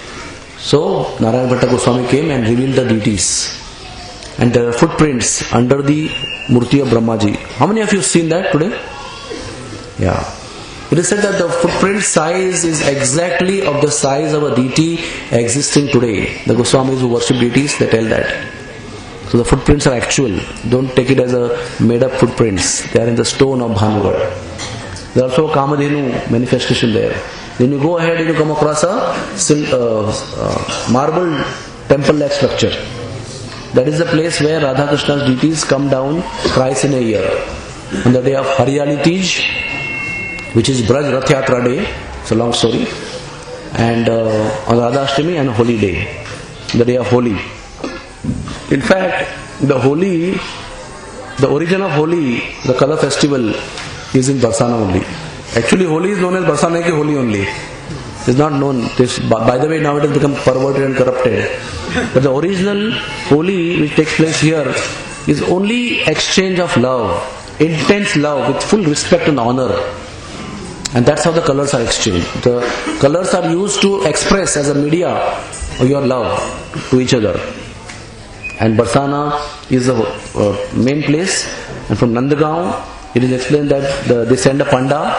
So Narayan Bhatta Goswami came and revealed the deities. And there are footprints under the Murti of Brahmaji. How many of you have seen that today? Yeah. It is said that the footprint size is exactly of the size of a deity existing today. The Goswamis who worship deities, they tell that. So the footprints are actual. Don't take it as a made up footprints. They are in the stone of Bhanugad. There is also a Kamadhenu manifestation there. Then you go ahead and you come across a marble temple-like structure. That is the place where Radha Krishna's deities come down thrice in a year. On the day of Haryali Tej, which is Braj Rath Yatra day, it's a long story, and on Radha Ashtami and Holi day, the day of Holi. In fact, the origin of Holi, the color festival, is in Barsana only. Actually, Holi is known as Barsana ki Holi only. It is not known. By the way, now it has become perverted and corrupted. But the original Holi which takes place here is only exchange of love, intense love with full respect and honor. And that's how the colors are exchanged. The colors are used to express as a media of your love to each other. And Barsana is the main place. And from Nandagaon, it is explained that they send a panda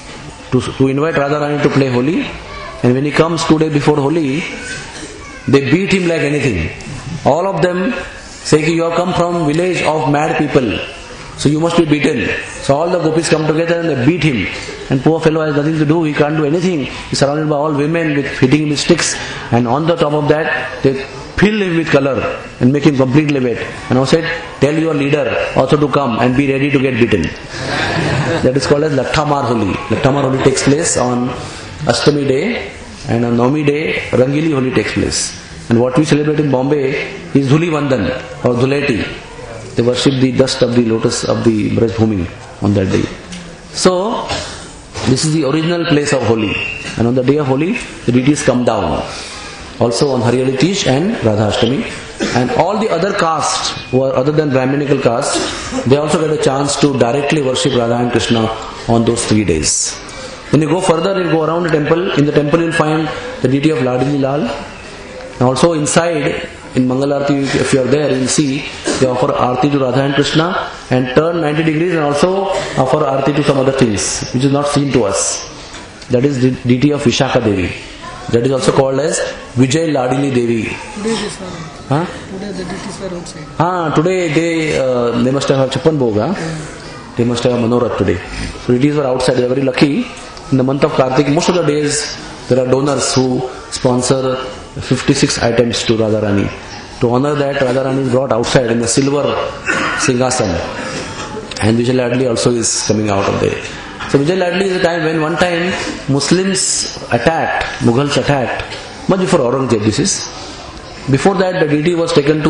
to invite Radharani to play Holi. And when he comes 2 days before Holi, they beat him like anything. All of them say, you have come from village of mad people, so you must be beaten. So all the gopis come together and they beat him. And poor fellow has nothing to do, he can't do anything. He's surrounded by all women with hitting him with sticks. And on the top of that, they fill him with color and make him completely wet. And I said, tell your leader also to come and be ready to get beaten. That is called as Lathamar Holi. Lathamar Holi takes place on Ashtami day, and on Navami day, Rangili Holi takes place. And what we celebrate in Bombay is Dhuli Vandan or Dhuleti. They worship the dust of the lotus of the Braj Bhumi on that day. So, this is the original place of Holi. And on the day of Holi, the deities come down. Also on Haryali Tej and Radha Ashtami. And all the other castes, who are other than Brahminical caste, they also get a chance to directly worship Radha and Krishna on those 3 days. When you go further, you go around the temple. In the temple, you will find the deity of Ladini Lal. And also inside, in Mangal Aarti, if you are there, you will see they offer Aarti to Radha and Krishna and turn 90 degrees and also offer Aarti to some other things, which is not seen to us. That is the deity of Vishakha Devi. That is also called as Vijay Ladini Devi. Today this one. Huh? Today the deities were outside. Today they must have Chappan Bhoga. They must have Manorat today. So deities were outside. They are very lucky. In the month of Kartik, most of the days there are donors who sponsor 56 items to Radharani. To honor that, Radharani is brought outside in a silver Singhasan. And Vijay Ladli also is coming out of there. So Vijay Ladli is a time when one time Muslims attacked, Mughals attacked, much before Aurangzeb this is. Before that, the deity was taken to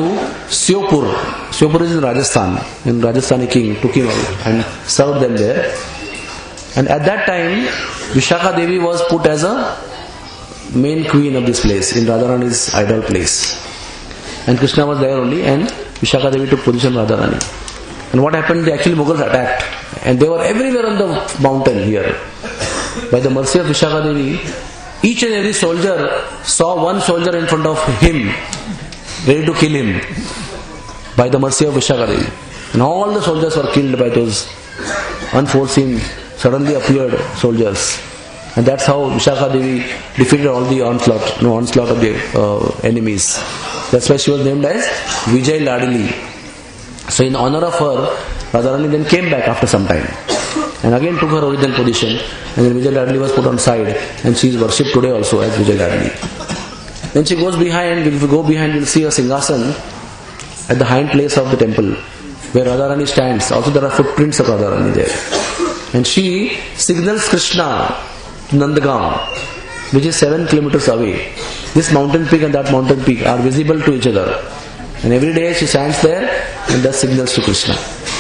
Syopur. Syopur is in Rajasthan. And Rajasthani king took him out and served them there. And at that time, Vishakha Devi was put as a main queen of this place, in Radharani's idol place. And Krishna was there only, and Vishakha Devi took position of Radharani. And what happened? They actually Mughals attacked. And they were everywhere on the mountain here. By the mercy of Vishakha Devi, each and every soldier saw one soldier in front of him, ready to kill him. By the mercy of Vishakha Devi. And all the soldiers were killed by those unforeseen, suddenly appeared soldiers. And that's how Vishakha Devi defeated all the onslaught of the enemies. That's why she was named as Vijay Ladili. So in honor of her, Radharani then came back after some time and again took her original position, and then Vijay Ladili was put on side, and she is worshipped today also as Vijay Ladili. Then she goes behind. If you go behind, you'll see a Singhasan at the hind place of the temple where Radharani stands. Also there are footprints of Radharani there. And she signals Krishna to Nandagaon, which is 7 kilometers away. This mountain peak and that mountain peak are visible to each other. And every day she stands there and does signals to Krishna.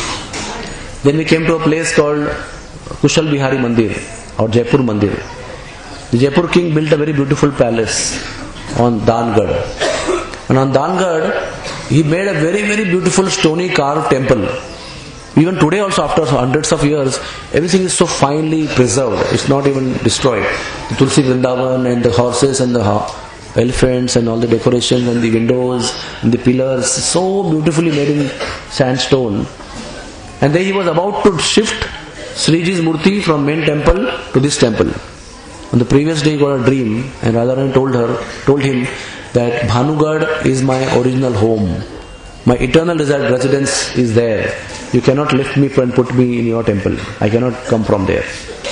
Then we came to a place called Kushal Bihari Mandir or Jaipur Mandir. The Jaipur king built a very beautiful palace on Dangad. And on Dangad, he made a very, very beautiful stony carved temple. Even today also, after hundreds of years, everything is so finely preserved. It's not even destroyed. The Tulsi Vrindavan and the horses and the elephants and all the decorations and the windows and the pillars, so beautifully made in sandstone. And then he was about to shift Sriji's Murti from main temple to this temple. On the previous day he got a dream, and Radharani told him that Bhanugad is my original home. My eternal residence is there. You cannot lift me and put me in your temple. I cannot come from there.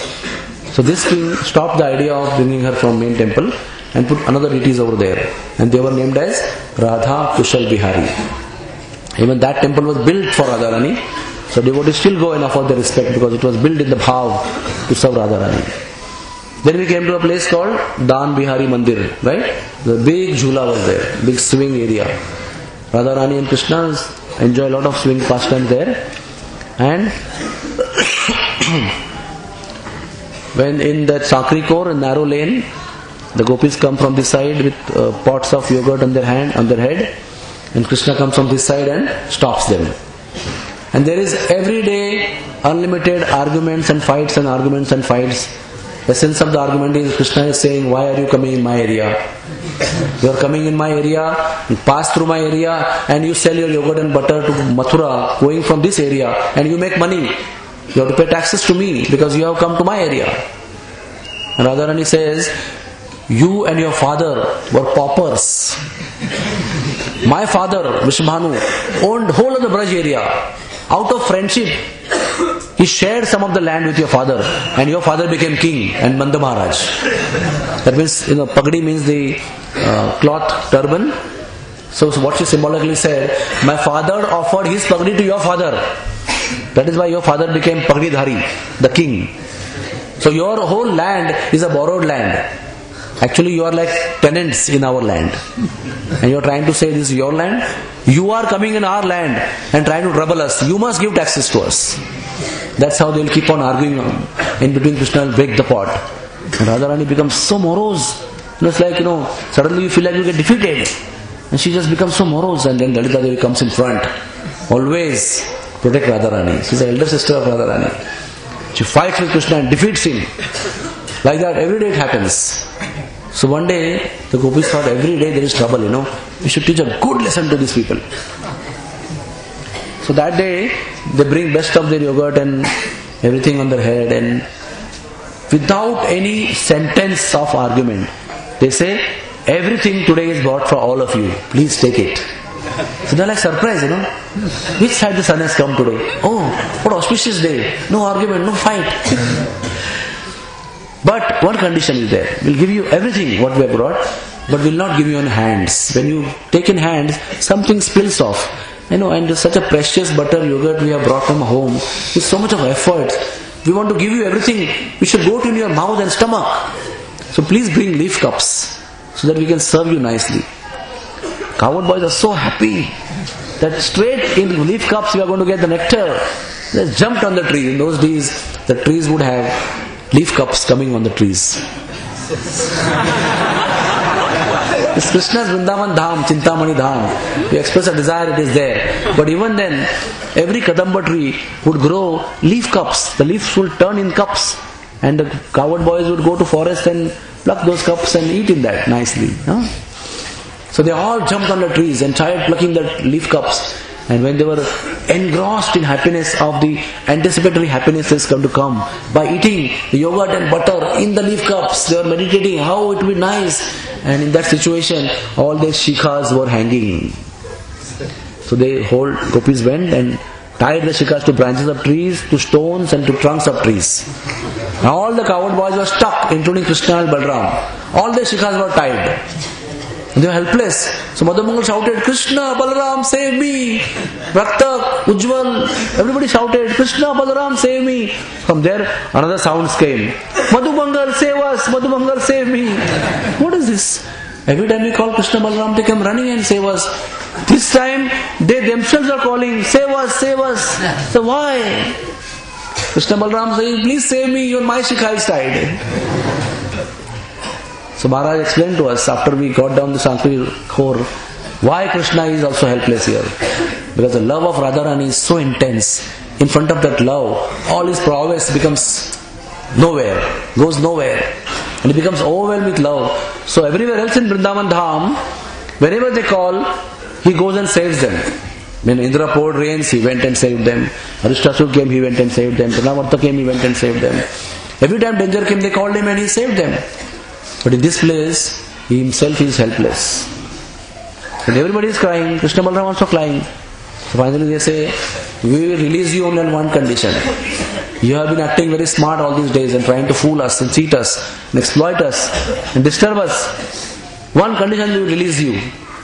So this king stopped the idea of bringing her from main temple and put another deities over there. And they were named as Radha Kushal Bihari. Even that temple was built for Radharani. So devotees still go and offer their respect because it was built in the bhav to serve Radharani. Then we came to a place called Dan Bihari Mandir, right? The big jhula was there, big swing area. Radharani and Krishna enjoy a lot of swing pastime there. And when in that Sakri Kor, narrow lane, the gopis come from this side with pots of yogurt on their head, and Krishna comes from this side and stops them. And there is every day unlimited arguments and fights. The sense of the argument is Krishna is saying, why are you coming in my area? You are coming in my area, you pass through my area, and you sell your yogurt and butter to Mathura, going from this area, and you make money. You have to pay taxes to me because you have come to my area. And Radharani says, you and your father were paupers. My father, Vishbhanu, owned the whole of the Braj area. Out of friendship, he shared some of the land with your father, and your father became king and Manda Maharaj. That means, pagdi means the cloth turban. So what she symbolically said, my father offered his pagdi to your father. That is why your father became Pagdidhari, the king. So your whole land is a borrowed land. Actually, you are like tenants in our land. And you are trying to say this is your land. You are coming in our land and trying to trouble us. You must give taxes to us. That's how they will keep on arguing in between. Krishna will break the pot. And Radharani becomes so morose. It's like, suddenly you feel like you get defeated. And she just becomes so morose. And then Lalita Devi comes in front. Always protect Radharani. She's the elder sister of Radharani. She fights with Krishna and defeats him. Like that, every day it happens. So one day, the gopis thought every day there is trouble, We should teach a good lesson to these people. So that day, they bring best of their yogurt and everything on their head, and without any sentence of argument, they say, everything today is bought for all of you. Please take it. So they're like surprised, Which side the sun has come today? Oh, what auspicious day. No argument, no fight. But one condition is there. We'll give you everything what we have brought, but we'll not give you in hands. When you take in hands, something spills off. And such a precious butter yogurt we have brought from home. With so much of effort. We want to give you everything. We should go to in your mouth and stomach. So please bring leaf cups so that we can serve you nicely. Coward boys are so happy that straight in leaf cups we are going to get the nectar. They jumped on the tree. In those days, the trees would have leaf cups coming on the trees. It's Krishna's Vrindavan Dham, Chintamani Dham. You express a desire, it is there. But even then, every Kadamba tree would grow leaf cups. The leaves will turn in cups. And the coward boys would go to forest and pluck those cups and eat in that nicely. Huh? So they all jumped on the trees and tried plucking the leaf cups. And when they were engrossed in happiness of the anticipatory happiness is going to come by eating the yogurt and butter in the leaf cups, they were meditating how it would be nice. And in that situation, all their shikhas were hanging. So they gopis went and tied the shikhas to branches of trees, to stones and to trunks of trees. Now all the coward boys were stuck, including Krishna and Balram. All their shikhas were tied. And they were helpless. So Madhu Mangal shouted, Krishna, Balaram, save me! Raktak, Ujjwal, everybody shouted, Krishna, Balaram, save me! From there, another sounds came. Madhu Mangal, save us! Madhu Mangal, save me! What is this? Every time we call Krishna, Balaram, they come running and save us. This time, they themselves are calling, save us, save us! So why? Krishna, Balaram saying, please save me, your my shikha is tied. So Maharaj explained to us after we got down the Sanskrit core why Krishna is also helpless here. Because the love of Radharani is so intense. In front of that love, all his prowess becomes nowhere, goes nowhere. And he becomes overwhelmed with love. So everywhere else in Vrindavan Dham, wherever they call, he goes and saves them. When Indra poured rains, he went and saved them. Arishtasur came, he went and saved them. Pranavarta came, he went and saved them. Every time danger came, they called him and he saved them. But in this place, he himself is helpless. And everybody is crying, Krishna Balaram also crying. So finally they say, we will release you only on one condition. You have been acting very smart all these days and trying to fool us and cheat us and exploit us and disturb us. One condition we will release you.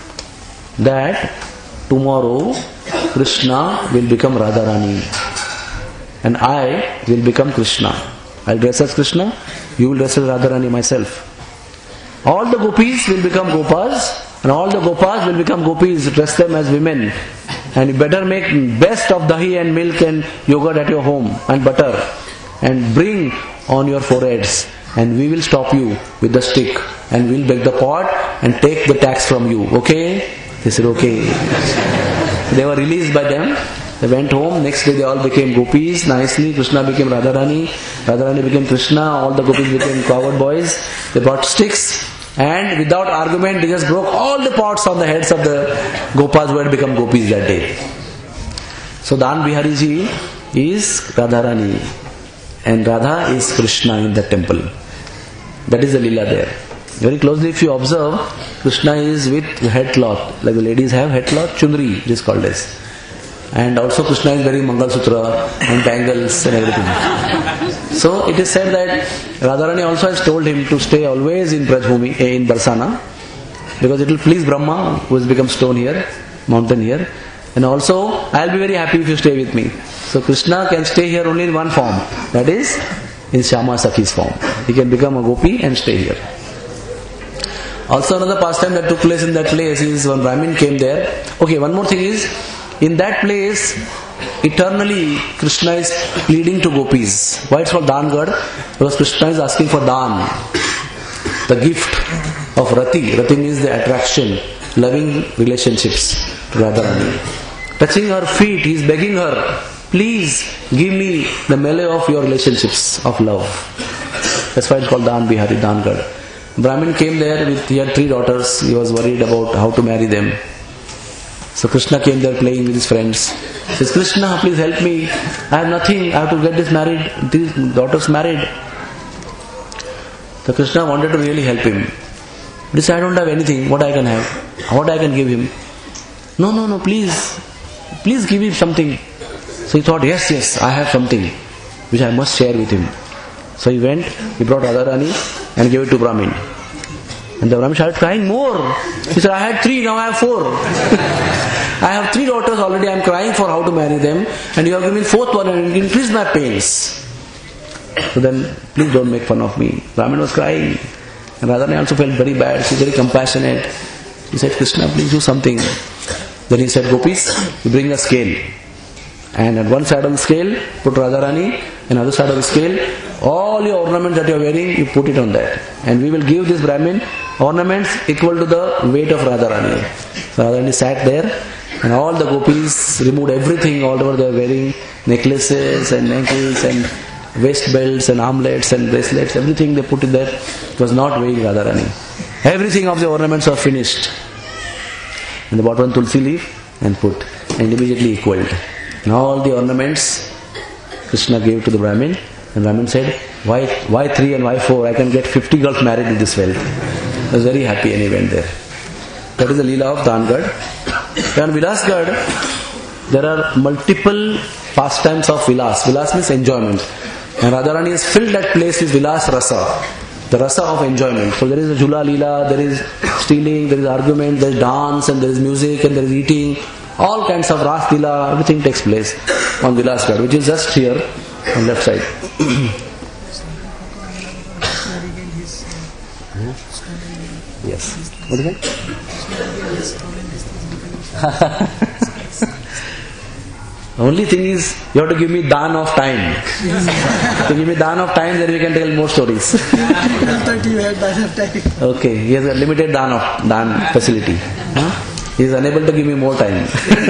That tomorrow Krishna will become Radharani and I will become Krishna. I will dress as Krishna, you will dress as Radharani myself. All the gopis will become gopas and all the gopas will become gopis, dress them as women. And you better make best of dahi and milk and yogurt at your home and butter and bring on your foreheads and we will stop you with the stick and we will break the pot and take the tax from you. Okay? They said okay. They were released by them. They went home. Next day they all became gopis nicely. Krishna became Radharani. Radharani became Krishna. All the gopis became coward boys. They brought sticks and without argument they just broke all the pots on the heads of the gopas who had become gopis that day. So Dan Bihari ji is Radharani and Radha is Krishna in the temple. That is the lila there. Very closely if you observe, Krishna is with head cloth. Like the ladies have head cloth, chundri it is called as. And also Krishna is wearing Mangal Sutra and bangles and everything. So it is said that Radharani also has told him to stay always in Brajbhumi, in Barsana, because it will please Brahma who has become stone here, mountain here. And also I will be very happy if you stay with me. So Krishna can stay here only in one form, that is in Shyama Sakhi's form. He can become a gopi and stay here. Also another pastime that took place in that place is when Brahmin came there. Okay, one more thing is, in that place, eternally Krishna is pleading to gopis. Why it's called Dangad? Because Krishna is asking for Dan, the gift of Rati. Rati means the attraction, loving relationships to Radharani. Touching her feet, he is begging her, please give me the melee of your relationships of love. That's why it's called Dan Bihari, Dangad. Brahmin came there he had 3 daughters. He was worried about how to marry them. So Krishna came there playing with his friends. He says, Krishna, please help me. I have nothing. I have to get these daughters married. So Krishna wanted to really help him. He said, I don't have anything. What I can have? What I can give him? No, please. Please give him something. So he thought, yes, I have something which I must share with him. So he went, he brought Radharani and gave it to Brahmin. And the Brahmin started crying more. He said, I had 3, now I have 4. I have 3 daughters already, I am crying for how to marry them. And you have given me 4th one and it increased my pains. So then, please don't make fun of me. Brahmin was crying. And Radharani also felt very bad. She was very compassionate. He said, Krishna, please do something. Then he said, Gopis, you bring a scale. And at one side of the scale, put Radharani and other side of the scale, all your ornaments that you are wearing, you put it on that. And we will give this Brahmin ornaments equal to the weight of Radharani. So Radharani sat there, and all the gopis removed everything, all over they were wearing necklaces and ankles and waist belts and armlets and bracelets, everything they put it there. It was not weighing Radharani. Everything of the ornaments were finished. And they bought one tulsi leaf and put, and immediately equaled. And all the ornaments Krishna gave to the Brahmin, and Brahmin said, why 3 and why 4? I can get 50 girls married with this wealth. He was very happy and he went there. That is the Leela of Dangad. And Vilasgad, there are multiple pastimes of Vilas. Vilas means enjoyment. And Radharani has filled that place with Vilas Rasa, the Rasa of enjoyment. So there is a Jhula Leela, there is stealing, there is argument, there is dance, and there is music, and there is eating. All kinds of Ras Leela, everything takes place on Vilasgad, which is just here on left side. Yes. What is it? Only thing is, you have to give me dan of time. To give me dan of time, then we can tell more stories. I thought you had dan of time. Okay, he has a limited dan facility. He is unable to give me more time.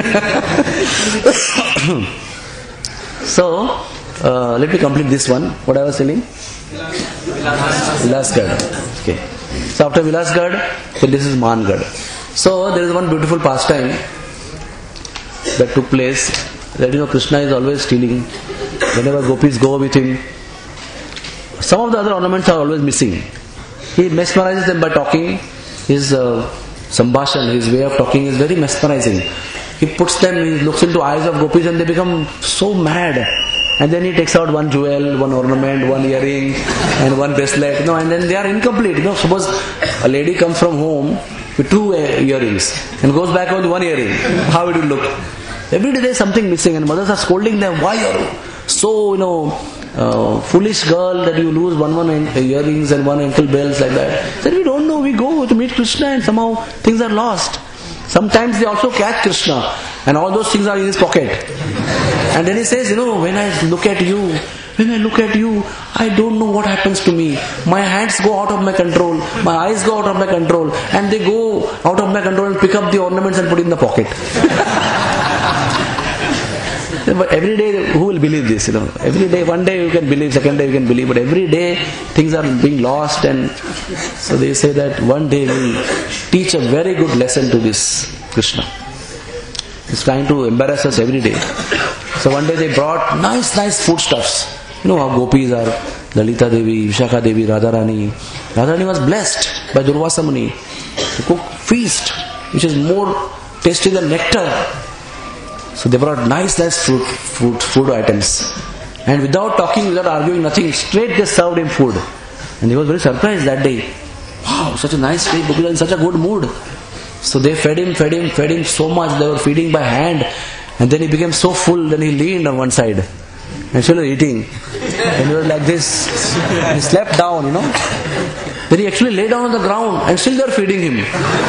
So, let me complete this one. What I was telling? Vilasgad. Okay. So after Vilasgad, so this is Mangad. So there is one beautiful pastime that took place. That Krishna is always stealing. Whenever gopis go with him, some of the other ornaments are always missing. He mesmerizes them by talking. His sambhashan, his way of talking is very mesmerizing. He puts them, he looks into eyes of gopis and they become so mad. And then he takes out one jewel, one ornament, one earring and one bracelet. And then they are incomplete. Suppose a lady comes from home with 2 earrings and goes back with 1 earring. How it will look? Every day there is something missing, and mothers are scolding them. Why are you so, foolish girl that you lose one earrings and 1 ankle bells like that? Said, we don't know. We go to meet Krishna and somehow things are lost. Sometimes they also catch Krishna and all those things are in his pocket. And then he says, when I look at you, I don't know what happens to me. My hands go out of my control, my eyes go out of my control, and they go out of my control and pick up the ornaments and put in the pocket. But every day, who will believe this? Every day, one day you can believe, second day you can believe, but every day things are being lost, and so they say that one day we will teach a very good lesson to this Krishna. He's trying to embarrass us every day. So one day they brought nice foodstuffs. How gopis are, Lalita Devi, Vishakha Devi, Radharani. Radharani was blessed by Durvasa Muni to cook feast, which is more tasty than nectar. So they brought nice food items. And without talking, without arguing, nothing, straight they served him food. And he was very surprised that day. Wow, such a nice day, Gopis are in such a good mood. So they fed him so much, they were feeding by hand. And then he became so full, then he leaned on one side and still eating. And he was like this. He slept down, Then he actually lay down on the ground and still they are feeding him.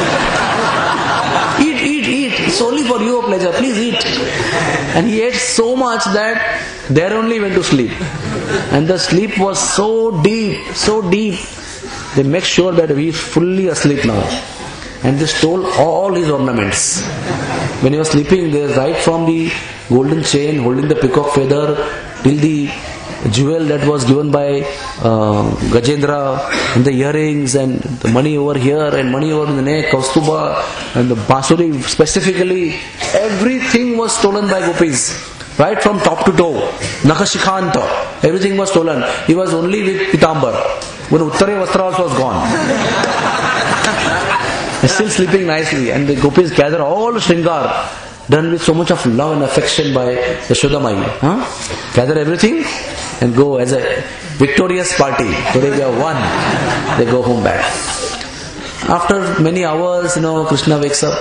Eat. It's only for your pleasure. Please eat. And he ate so much that there only he went to sleep. And the sleep was so deep. They make sure that he is fully asleep now. And they stole all his ornaments. When he was sleeping, they right from the golden chain holding the peacock feather till the jewel that was given by Gajendra, and the earrings and the money over here and money over the neck, Kaustuba and the Basuri specifically, everything was stolen by gopis. Right from top to toe, Nakashikhanta, everything was stolen. He was only with Pitambar. When Uttare Vastra also was gone. He's still sleeping nicely, and the gopis gather all Shringar, done with so much of love and affection by Yashoda Mai. Gather everything and go as a victorious party. Today we are won. They go home back. After many hours, Krishna wakes up.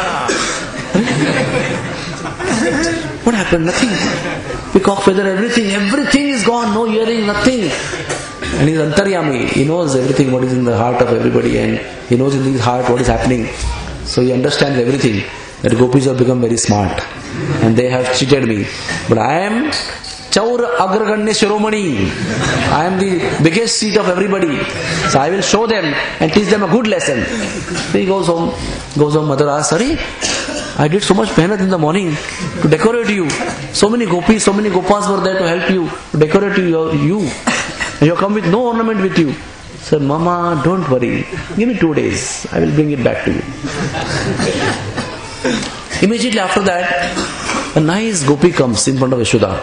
What happened? Nothing. Peacock feather, everything is gone. No earring, nothing. And he's Antaryami. He knows everything, what is in the heart of everybody, and he knows in his heart what is happening. So he understands everything. That gopis have become very smart and they have cheated me. But I am Chaur Agraganya Shiromani. I am the biggest seat of everybody. So I will show them and teach them a good lesson. So he goes home. Mother asks, sorry, I did so much mehnat in the morning to decorate you. So many gopis, so many gopas were there to help you, to decorate you. And you come with no ornament with you. So Mama, don't worry. Give me 2 days. I will bring it back to you. Immediately after that, a nice gopi comes in front of Yashoda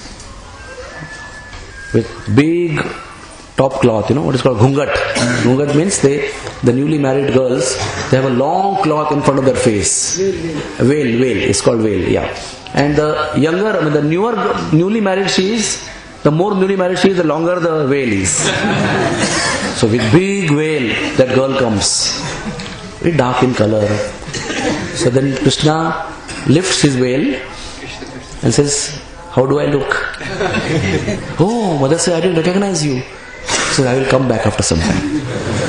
with big top cloth, what is called ghungat. Ghungat means the newly married girls, they have a long cloth in front of their face. Veil, it's called veil, yeah. And the younger, the newly married she is, the more newly married she is, the longer the veil is. So with big veil, that girl comes. Very dark in color. So then Krishna lifts his veil and says, how do I look? Oh, mother said, I didn't recognize you. So I will come back after some time.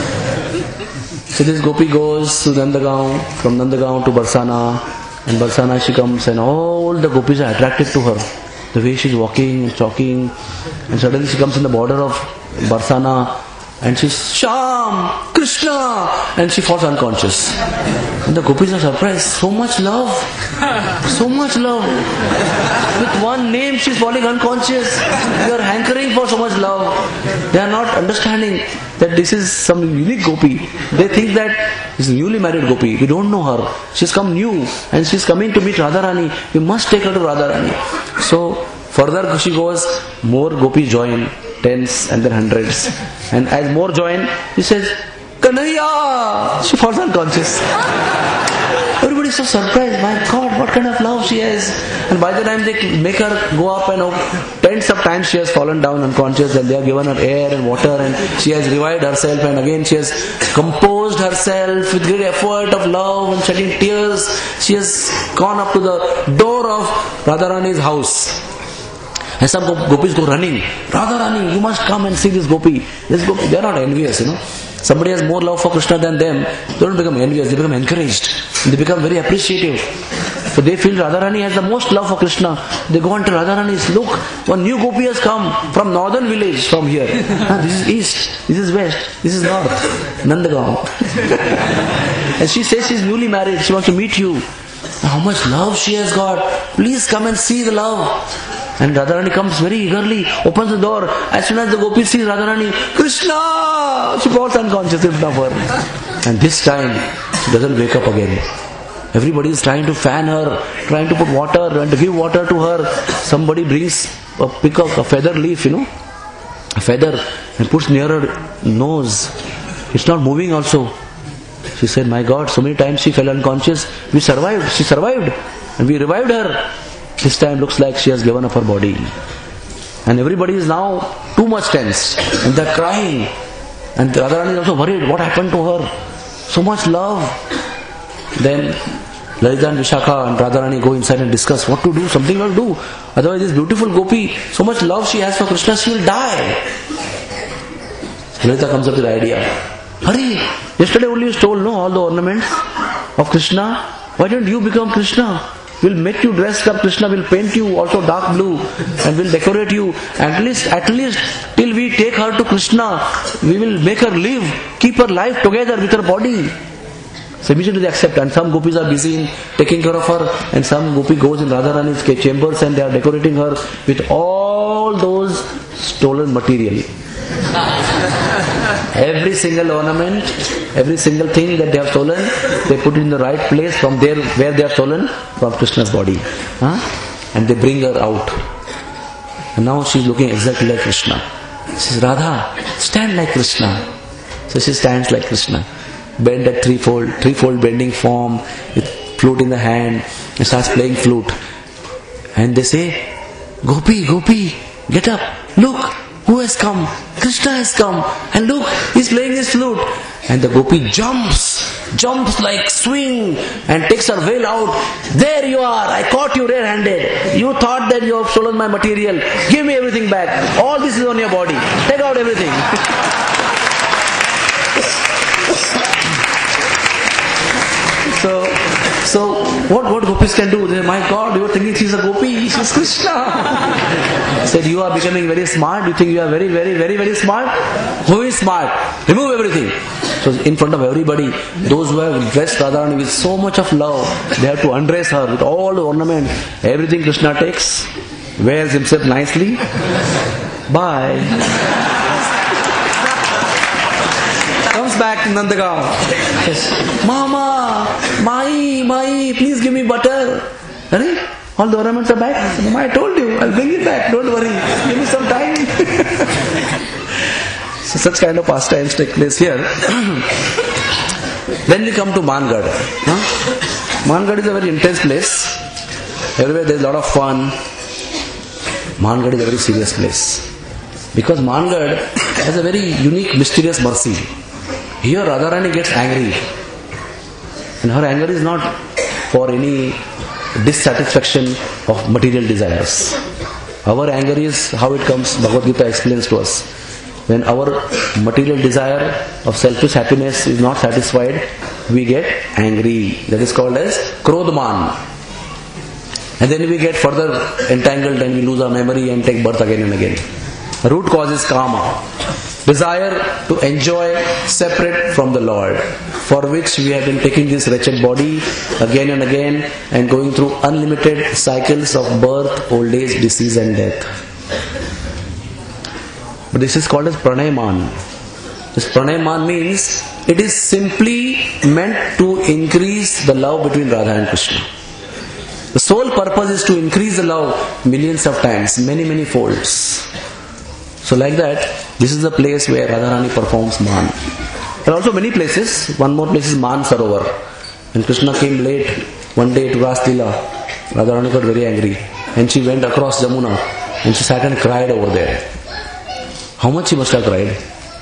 So this gopi goes to Nandagaon, from Nandagaon to Barsana, and Barsana she comes and all the gopis are attracted to her. The way she is walking and talking, and suddenly she comes in the border of Barsana and she's Shyam, Krishna, and she falls unconscious. And the gopis are surprised. So much love. So much love. With one name she's falling unconscious. They are hankering for so much love. They are not understanding that this is some unique gopi. They think that this is newly married gopi. We don't know her. She's come new and she's coming to meet Radharani. We must take her to Radharani. So further she goes, more gopis join, tens and then hundreds. And as more join, he says, Kanhaiya! She falls unconscious. Everybody is so surprised. My God, what kind of love she has. And by the time they make her go up and tens of times she has fallen down unconscious, and they have given her air and water and she has revived herself, and again she has composed herself with great effort of love and shedding tears. She has gone up to the door of Radharani's house. And some gopis go running. Radharani, you must come and see this gopi. This gopi, they are not envious, Somebody has more love for Krishna than them. They don't become envious, they become encouraged. They become very appreciative. So they feel Radharani has the most love for Krishna. They go on to Radharani, look, one new gopi has come from northern village from here. This is east, this is west, this is north, Nandagaon. And she says she is newly married, she wants to meet you. How much love she has got. Please come and see the love. And Radharani comes very eagerly, opens the door. As soon as the gopi sees Radharani, Krishna! She falls unconscious in front of her. And this time, she doesn't wake up again. Everybody is trying to fan her, trying to put water and to give water to her. Somebody brings a feather leaf, a feather, and puts near her nose. It's not moving also. She said, my God, so many times she fell unconscious. We survived. She survived. And we revived her. This time looks like she has given up her body. And everybody is now too much tense. And they are crying. And Radharani is also worried. What happened to her? So much love. Then Lalita and Vishakha and Radharani go inside and discuss what to do. Something will do. Otherwise this beautiful gopi, so much love she has for Krishna, she will die. Lalita comes up with the idea. Hurry! Yesterday only you stole, all the ornaments of Krishna. Why don't you become Krishna? We'll make you dressed up Krishna, we'll paint you also dark blue and we'll decorate you. At least till we take her to Krishna, we will make her live, keep her life together with her body. So immediately they accept, and some gopis are busy in taking care of her, and some gopi goes in Radharani's chambers and they are decorating her with all those stolen material. Every single ornament, every single thing that they have stolen, they put it in the right place from there where they have stolen, from Krishna's body. And they bring her out. And now she is looking exactly like Krishna. She says, Radha, stand like Krishna. So she stands like Krishna. Bend at threefold bending form, with flute in the hand, and starts playing flute. And they say, Gopi, Gopi, get up, look, who has come? Krishna has come, and look, he's playing his flute. And the gopi jumps like swing, and takes her veil out. There you are, I caught you red-handed. You thought that you have stolen my material. Give me everything back. All this is on your body. Take out everything. So So what gopis can do? They say, my God, you are thinking she's a gopi, she's Krishna. He said, you are becoming very smart, you think you are very, very, very, very smart? Who is smart? Remove everything. So in front of everybody, those who have dressed Radharani with so much of love, they have to undress her with all the ornament. Everything Krishna takes, wears himself nicely. Bye. Comes back to Nandagaon. Says, Mama, Mai, please give me butter. Are all the ornaments are back? Mama, I told you, I'll bring it back. Don't worry. Give me some time. So such kind of pastimes take place here. Then we come to Mangad. Mangad is a very intense place. Everywhere there is a lot of fun. Mangad is a very serious place. Because Mangad has a very unique, mysterious mercy. Here Radharani gets angry. And her anger is not for any dissatisfaction of material desires. Our anger is how it comes, Bhagavad Gita explains to us. When our material desire of selfish happiness is not satisfied, we get angry. That is called as Krodhman. And then we get further entangled and we lose our memory and take birth again and again. The root cause is Kama. Desire to enjoy separate from the Lord, for which we have been taking this wretched body again and again and going through unlimited cycles of birth, old age, disease and death. But this is called as Pranayman. This Pranayman means it is simply meant to increase the love between Radha and Krishna. The sole purpose is to increase the love millions of times, many, many folds. So like that, this is the place where Radharani performs Man. There are also many places. One more place is Man Sarovar. When Krishna came late one day to Ras Leela, Radharani got very angry. And she went across Jamuna and she sat and cried over there. How much she must have cried?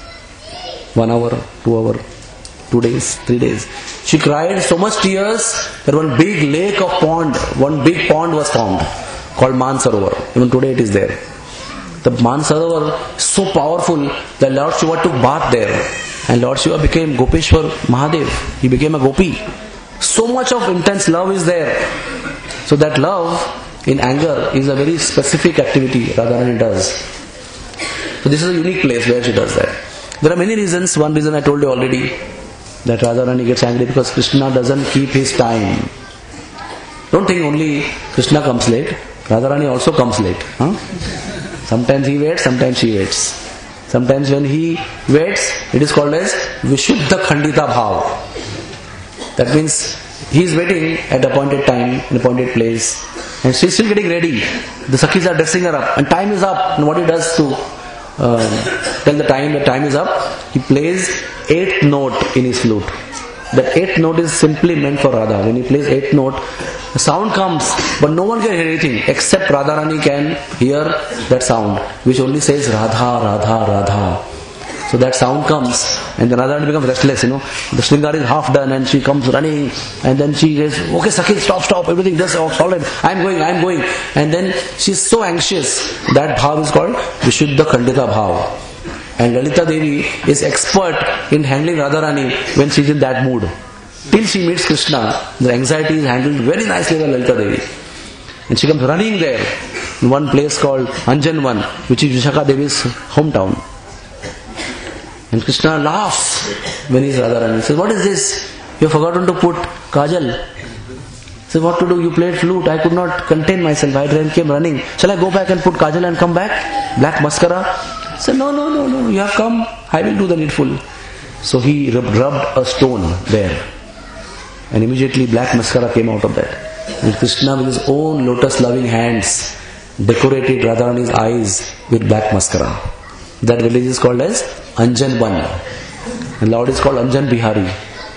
1 hour, 2 hours, 2 days, 3 days. She cried so much tears that one big lake of pond, one big pond was formed called Man Sarovar. Even today it is there. The Man Sarovar is so powerful that Lord Shiva took bath there. And Lord Shiva became Gopeshwar Mahadev. He became a gopi. So much of intense love is there. So that love in anger is a very specific activity Radharani does. So this is a unique place where she does that. There are many reasons. One reason I told you already, that Radharani gets angry because Krishna doesn't keep his time. Don't think only Krishna comes late. Radharani also comes late. Sometimes he waits, sometimes she waits. Sometimes when he waits, it is called as Vishuddha Khandita Bhav. That means he is waiting at appointed time, in appointed place, and she is still getting ready. The Sakhis are dressing her up, and time is up. And what he does to tell the time is up, he plays 8th note in his flute. That 8th note is simply meant for Radha. When he plays 8th note, the sound comes, but no one can hear anything except Radharani can hear that sound, which only says Radha, Radha, Radha. So that sound comes, and then Radharani becomes restless, The Shringar is half done, and she comes running, and then she says, okay, Sakhi, stop, everything, just solid, I'm going. And then she's so anxious. That bhav is called Vishuddha Khandita bhav. And Lalita Devi is expert in handling Radharani when she's in that mood. Till she meets Krishna, the anxiety is handled very nicely by Lalita Devi. And she comes running there in one place called Anjanvan, which is Vishakha Devi's hometown. And Krishna laughs when he is Radharani. He says, what is this? You have forgotten to put kajal. He says, what to do? You played flute. I could not contain myself. I came running. Shall I go back and put kajal and come back? Black mascara? He said, no. You have come. I will do the needful. So he rubbed a stone there. And immediately black mascara came out of that. And Krishna with his own lotus-loving hands decorated Radharani's eyes with black mascara. That village is called as Anjanvan. And Lord is called Anjan Bihari.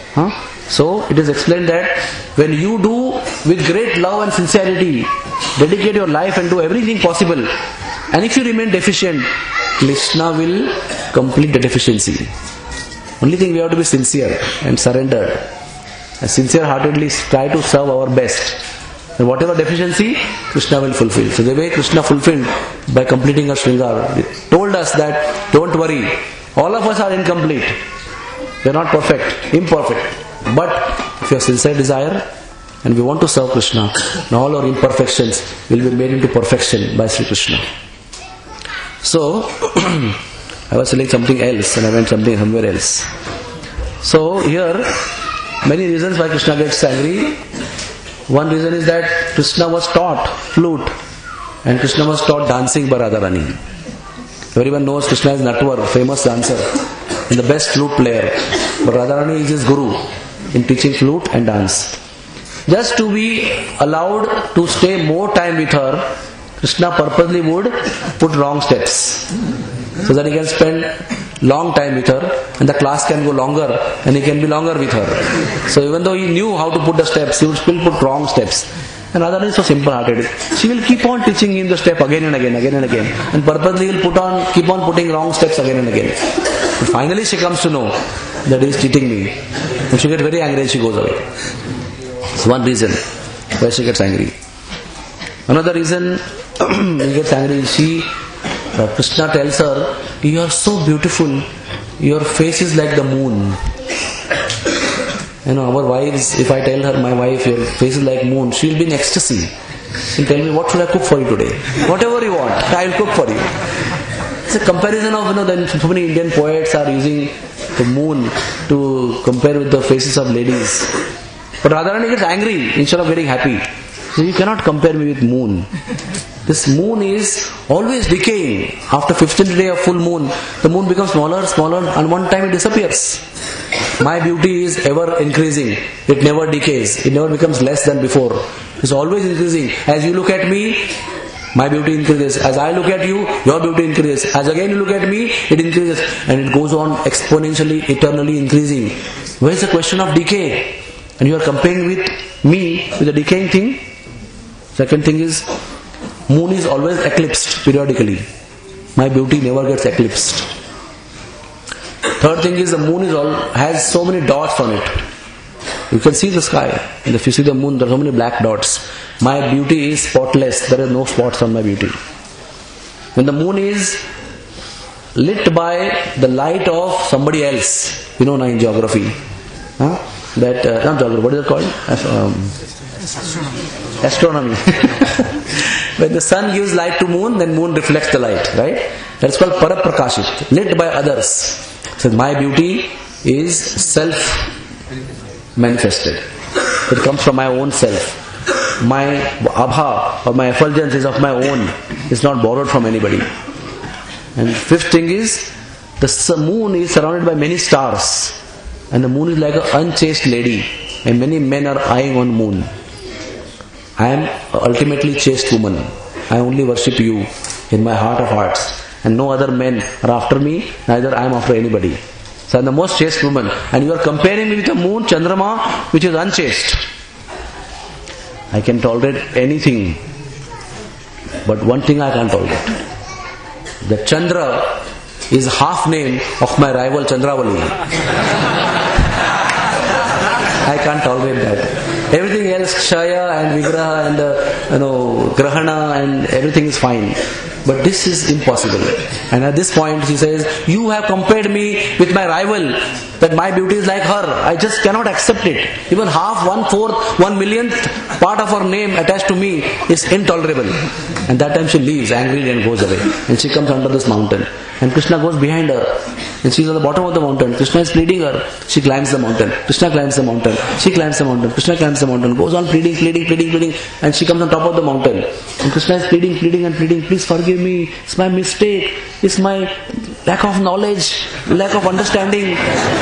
So it is explained that when you do with great love and sincerity, dedicate your life and do everything possible, and if you remain deficient, Krishna will complete the deficiency. Only thing we have to be sincere and surrendered. And sincere-heartedly try to serve our best. And whatever deficiency, Krishna will fulfill. So the way Krishna fulfilled by completing a Shringar, told us that don't worry, all of us are incomplete. We are not perfect, imperfect. But if you have sincere desire, and we want to serve Krishna, and all our imperfections will be made into perfection by Sri Krishna. So, I was telling something else and I went somewhere else. So here, many reasons why Krishna gets angry. One reason is that Krishna was taught flute and Krishna was taught dancing by Radharani. Everyone knows Krishna is Natwar, famous dancer and the best flute player. But Radharani is his guru in teaching flute and dance. Just to be allowed to stay more time with her, Krishna purposely would put wrong steps so that he can spend long time with her and the class can go longer and he can be longer with her. So even though he knew how to put the steps, he would still put wrong steps. And Radharani is so simple-hearted. She will keep on teaching him the step again and again, and purposely he will keep on putting wrong steps again and again. But finally she comes to know that he is cheating me. And she gets very angry and she goes away. It's one reason why she gets angry. Another reason he gets angry is Krishna tells her, "You are so beautiful, your face is like the moon." Our wives, if I tell her, my wife, your face is like moon, she will be in ecstasy. She'll tell me, "What should I cook for you today?" "Whatever you want, I will cook for you." It's a comparison of, then so many Indian poets are using the moon to compare with the faces of ladies. But Radharani gets angry instead of getting happy. So you cannot compare me with moon. This moon is always decaying. After 15th day of full moon, the moon becomes smaller, and one time it disappears. My beauty is ever increasing. It never decays. It never becomes less than before. It's always increasing. As you look at me, my beauty increases. As I look at you, your beauty increases. As again you look at me, it increases. And it goes on exponentially, eternally increasing. Where is the question of decay? And you are comparing with me with a decaying thing? Second thing is, moon is always eclipsed periodically. My beauty never gets eclipsed. Third thing is, the moon has so many dots on it. You can see the sky. And if you see the moon, there are so many black dots. My beauty is spotless. There are no spots on my beauty. When the moon is lit by the light of somebody else, now in geography, not geography, what is it called? Astronomy. When the sun gives light to moon, then moon reflects the light, right? That's called paraprakashit, lit by others. So my beauty is self-manifested. It comes from my own self. My abha or my effulgence is of my own. It's not borrowed from anybody. And fifth thing is, the moon is surrounded by many stars. And the moon is like an unchaste lady. And many men are eyeing on moon. I am ultimately chaste woman. I only worship you in my heart of hearts. And no other men are after me, neither I am after anybody. So I am the most chaste woman. And you are comparing me with the moon, Chandrama, which is unchaste. I can tolerate anything. But one thing I can't tolerate. The Chandra is half name of my rival Chandravali. I can't tolerate that. Everything else, Kshaya and Vigraha and Grahana and everything is fine. But this is impossible. And at this point she says, "You have compared me with my rival, that my beauty is like her. I just cannot accept it. Even half, 1/4, 1/1,000,000th part of her name attached to me is intolerable." And that time she leaves angrily and goes away. And she comes under this mountain. And Krishna goes behind her. And she is on the bottom of the mountain. Krishna is pleading her. She climbs the mountain. Krishna climbs the mountain. She climbs the mountain. Krishna climbs the mountain. Goes on pleading. And she comes on top of the mountain. And Krishna is pleading and pleading. "Please forgive me. It's my mistake. It's my lack of knowledge, lack of understanding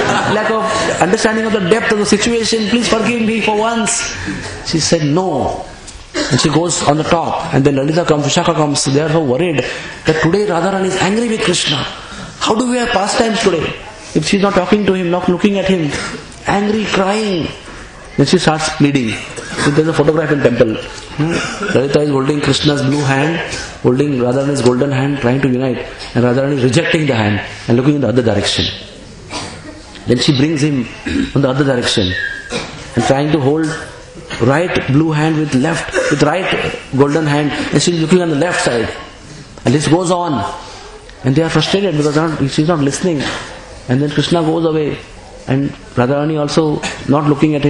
of the depth of the situation. Please forgive me for once." She said no. And she goes on the top. And then Lalita comes, Vishakha comes. They are so worried that today Radharani is angry with Krishna. How do we have pastimes today? If she is not talking to him, not looking at him, angry, crying. Then she starts pleading. So there is a photograph in temple. Lalita is holding Krishna's blue hand, holding Radharani's golden hand, trying to unite. And Radharani is rejecting the hand and looking in the other direction. Then she brings him on the other direction and trying to hold right blue hand with right golden hand, and she is looking on the left side. And this goes on. And they are frustrated because she is not listening. And then Krishna goes away. And Radharani also not looking at him.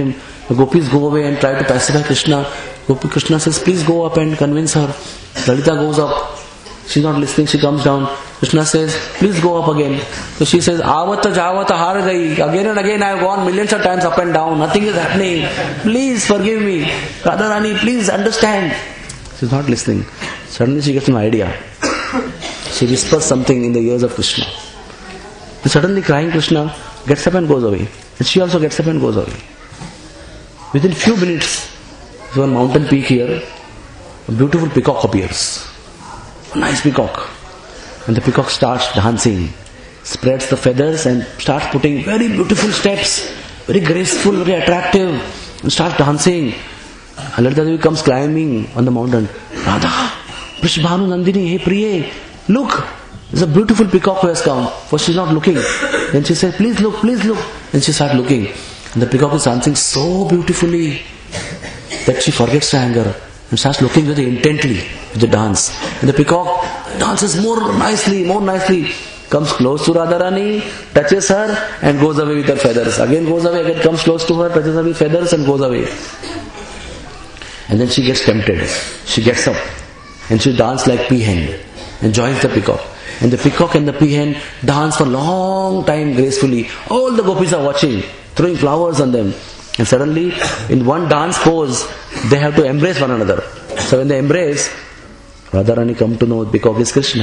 The gopis go away and try to pacify Krishna. Krishna says, please go up and convince her. Lalita goes up. She's not listening, she comes down. Krishna says, please go up again. So she says, Avata Javata Har Gai. Again and again I have gone millions of times up and down. Nothing is happening. Please forgive me. Radharani, please understand. She's not listening. Suddenly she gets an idea. She whispers something in the ears of Krishna. And suddenly crying Krishna gets up and goes away. And she also gets up and goes away. Within few minutes, there's one mountain peak here. A beautiful peacock appears. A nice peacock. And the peacock starts dancing, spreads the feathers and starts putting very beautiful steps, very graceful, very attractive, and starts dancing. And Lalita Devi comes climbing on the mountain. Radha, Vrishbhanu Nandini, hey Priye, look, there's a beautiful peacock who has come. First she's not looking. Then she says, please look, please look. And she starts looking. And the peacock is dancing so beautifully that she forgets her anger and starts looking very intently at the dance. And the peacock dances more nicely, comes close to Radharani, touches her and goes away with her feathers. Again goes away, again comes close to her, touches her with feathers and goes away. And then she gets tempted. She gets up and she dances like peahen and joins the peacock. And the peacock and the peahen dance for a long time gracefully. All the gopis are watching, throwing flowers on them. And suddenly, in one dance pose, they have to embrace one another. So when they embrace, Radharani come to know peacock is Krishna.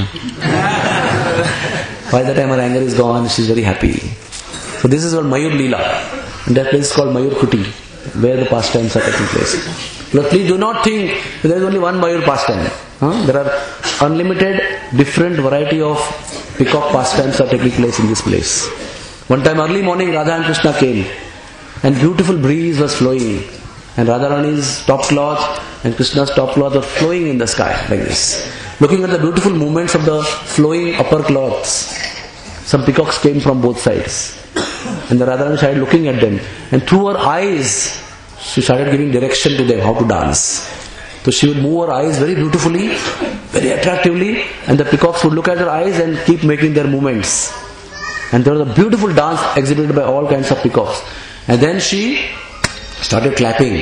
By the time her anger is gone, she is very happy. So this is called Mayur Leela. And that place is called Mayur Kuti, where the pastimes are taking place. But please do not think that there is only one Mayur pastime. There are unlimited, different variety of peacock pastimes are taking place in this place. One time early morning, Radha and Krishna came. And beautiful breeze was flowing. And Radharani's top cloth and Krishna's top cloth were flowing in the sky like this. Looking at the beautiful movements of the flowing upper cloths, some peacocks came from both sides. And the Radharani started looking at them. And through her eyes, she started giving direction to them how to dance. So she would move her eyes very beautifully, very attractively, and the peacocks would look at her eyes and keep making their movements. And there was a beautiful dance exhibited by all kinds of peacocks. And then she started clapping.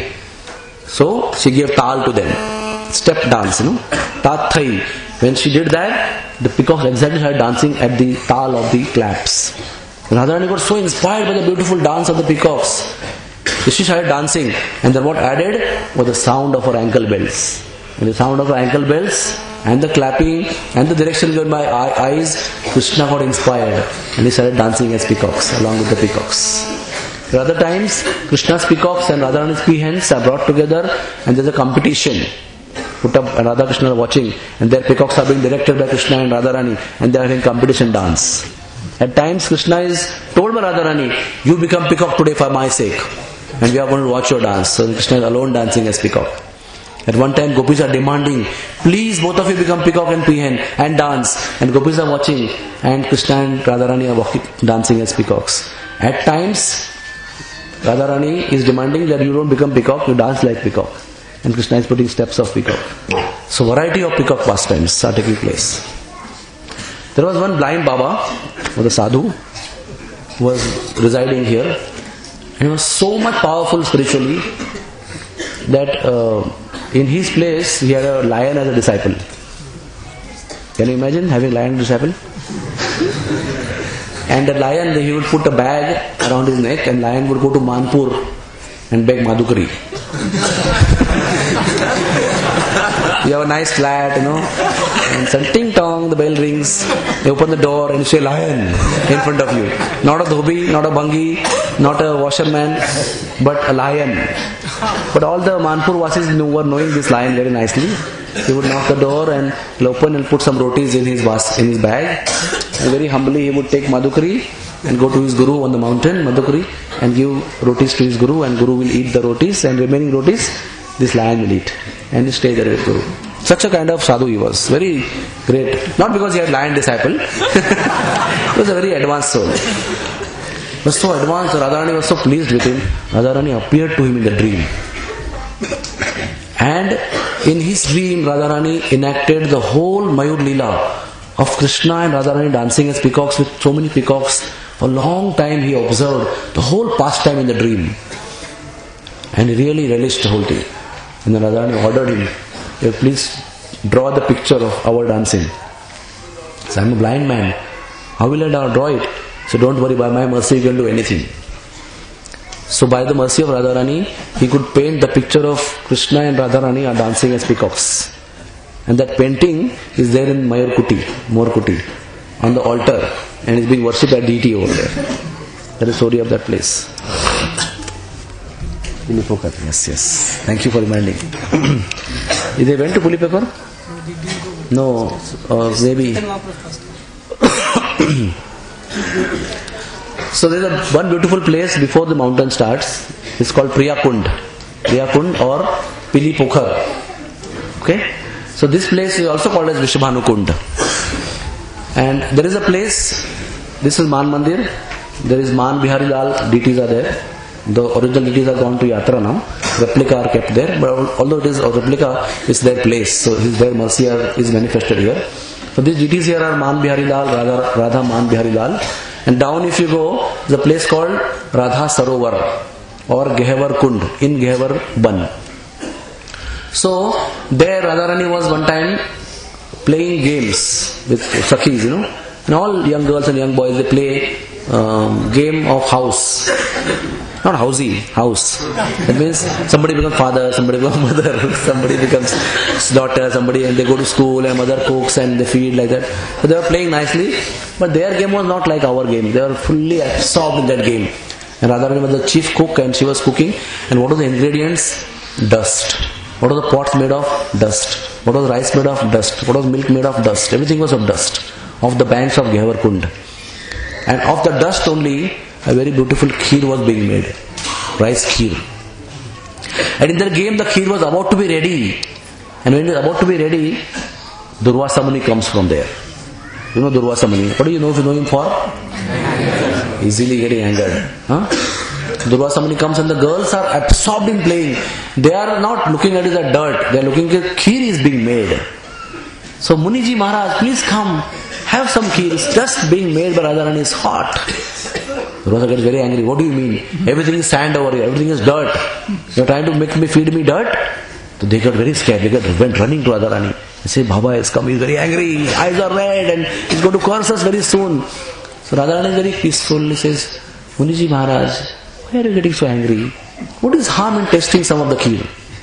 So she gave tal to them. Step dance, Tat thai. When she did that, the peacocks exactly started dancing at the tal of the claps. Radharani got so inspired by the beautiful dance of the peacocks. So she started dancing. And then what added was the sound of her ankle bells. And the sound of her ankle bells and the clapping and the direction given by eyes, Krishna got inspired. And he started dancing as peacocks, along with the peacocks. At other times, Krishna's peacocks and Radharani's peahens are brought together and there's a competition. Put up and Radha Krishna are watching and their peacocks are being directed by Krishna and Radharani and they are having competition dance. At times, Krishna is told by Radharani, you become peacock today for my sake and we are going to watch your dance. So Krishna is alone dancing as peacock. At one time, gopis are demanding, please both of you become peacock and peahen and dance. And gopis are watching and Krishna and Radharani are walking, dancing as peacocks. At times, Radharani is demanding that you don't become peacock, you dance like peacock. And Krishna is putting steps of peacock. So variety of peacock pastimes are taking place. There was one blind Baba, or a sadhu, who was residing here. And he was so much powerful spiritually that in his place he had a lion as a disciple. Can you imagine having lion as a disciple? And the lion, he would put a bag around his neck and lion would go to Manpur and beg Madhukari. You have a nice flat, and some ting tong, the bell rings, they open the door and you see a lion in front of you. Not a dhobi, not a bhangi, not a washerman, but a lion. But all the Manpur Vasis were knowing this lion very nicely. He would knock the door and he'll open and put some rotis in his bag. And very humbly he would take Madhukari and go to his guru on the mountain, Madhukari, and give rotis to his guru, and guru will eat the rotis, and remaining rotis this lion will eat. And he stayed there with guru. Such a kind of sadhu he was. Very great. Not because he had lion disciple. He was a very advanced soul. He was so advanced, Radharani was so pleased with him. Radharani appeared to him in the dream. And in his dream, Radharani enacted the whole Mayur Leela of Krishna and Radharani dancing as peacocks with so many peacocks. For a long time he observed the whole pastime in the dream. And he really relished the whole thing. And then Radharani ordered him, please draw the picture of our dancing. So I'm a blind man. How will I draw it? So don't worry, by my mercy you can do anything. So by the mercy of Radharani, he could paint the picture of Krishna and Radharani are dancing as peacocks. And that painting is there in Morkuti, on the altar, and is being worshipped at deity over there. That is the story of that place. Pulipokar, yes. Thank you for reminding. They went to Pulipokar? No, maybe. So there is one beautiful place before the mountain starts. It's called Priyakund or Pilipokar. Okay? So this place is also called as Vishabhanukund. And there is a place, this is Man Mandir. There is Man Bihari Lal, deities are there. The original deities are gone to Yatra now. Replica are kept there. But although it is a replica, it's their place. So their mercy is manifested here. So these deities here are Man Bihari Lal, Radha Man Bihari Lal. And down if you go, there's a place called Radha Sarovar or Gehavar Kund in Gehavar Ban. So there Radharani was one time playing games with Sakhis, And all young girls and young boys, they play game of house. Not housey, house. That means somebody becomes father, somebody becomes mother, somebody becomes daughter, and they go to school and mother cooks and they feed like that. So they were playing nicely, but their game was not like our game. They were fully absorbed in that game. And Radharani was the chief cook and she was cooking. And what were the ingredients? Dust. What were the pots made of? Dust. What was rice made of? Dust. What was milk made of? Dust. Everything was of dust. Of the banks of Gehavar Kund. And of the dust only, a very beautiful kheer was being made. Rice kheer. And in their game, the kheer was about to be ready. And when it was about to be ready, Durvasa Muni comes from there. You know Durvasa Muni. What do you know if you know him for? Easily getting angered. Durvasa Muni comes and the girls are absorbed in playing. They are not looking at it as dirt. They are looking at kheer is being made. So Muniji Maharaj, please come. Have some kheer. It's just being made by Radharani. It's hot. Durvasa gets very angry. What do you mean? Everything is sand over here. Everything is dirt. You are trying to feed me dirt? So they got very scared. They went running to Radharani. They say, Baba has come. He's very angry. Eyes are red and he's going to curse us very soon. So Radharani is very peaceful. He says, Muniji Maharaj, why are you getting so angry? What is harm in tasting some of the kheer?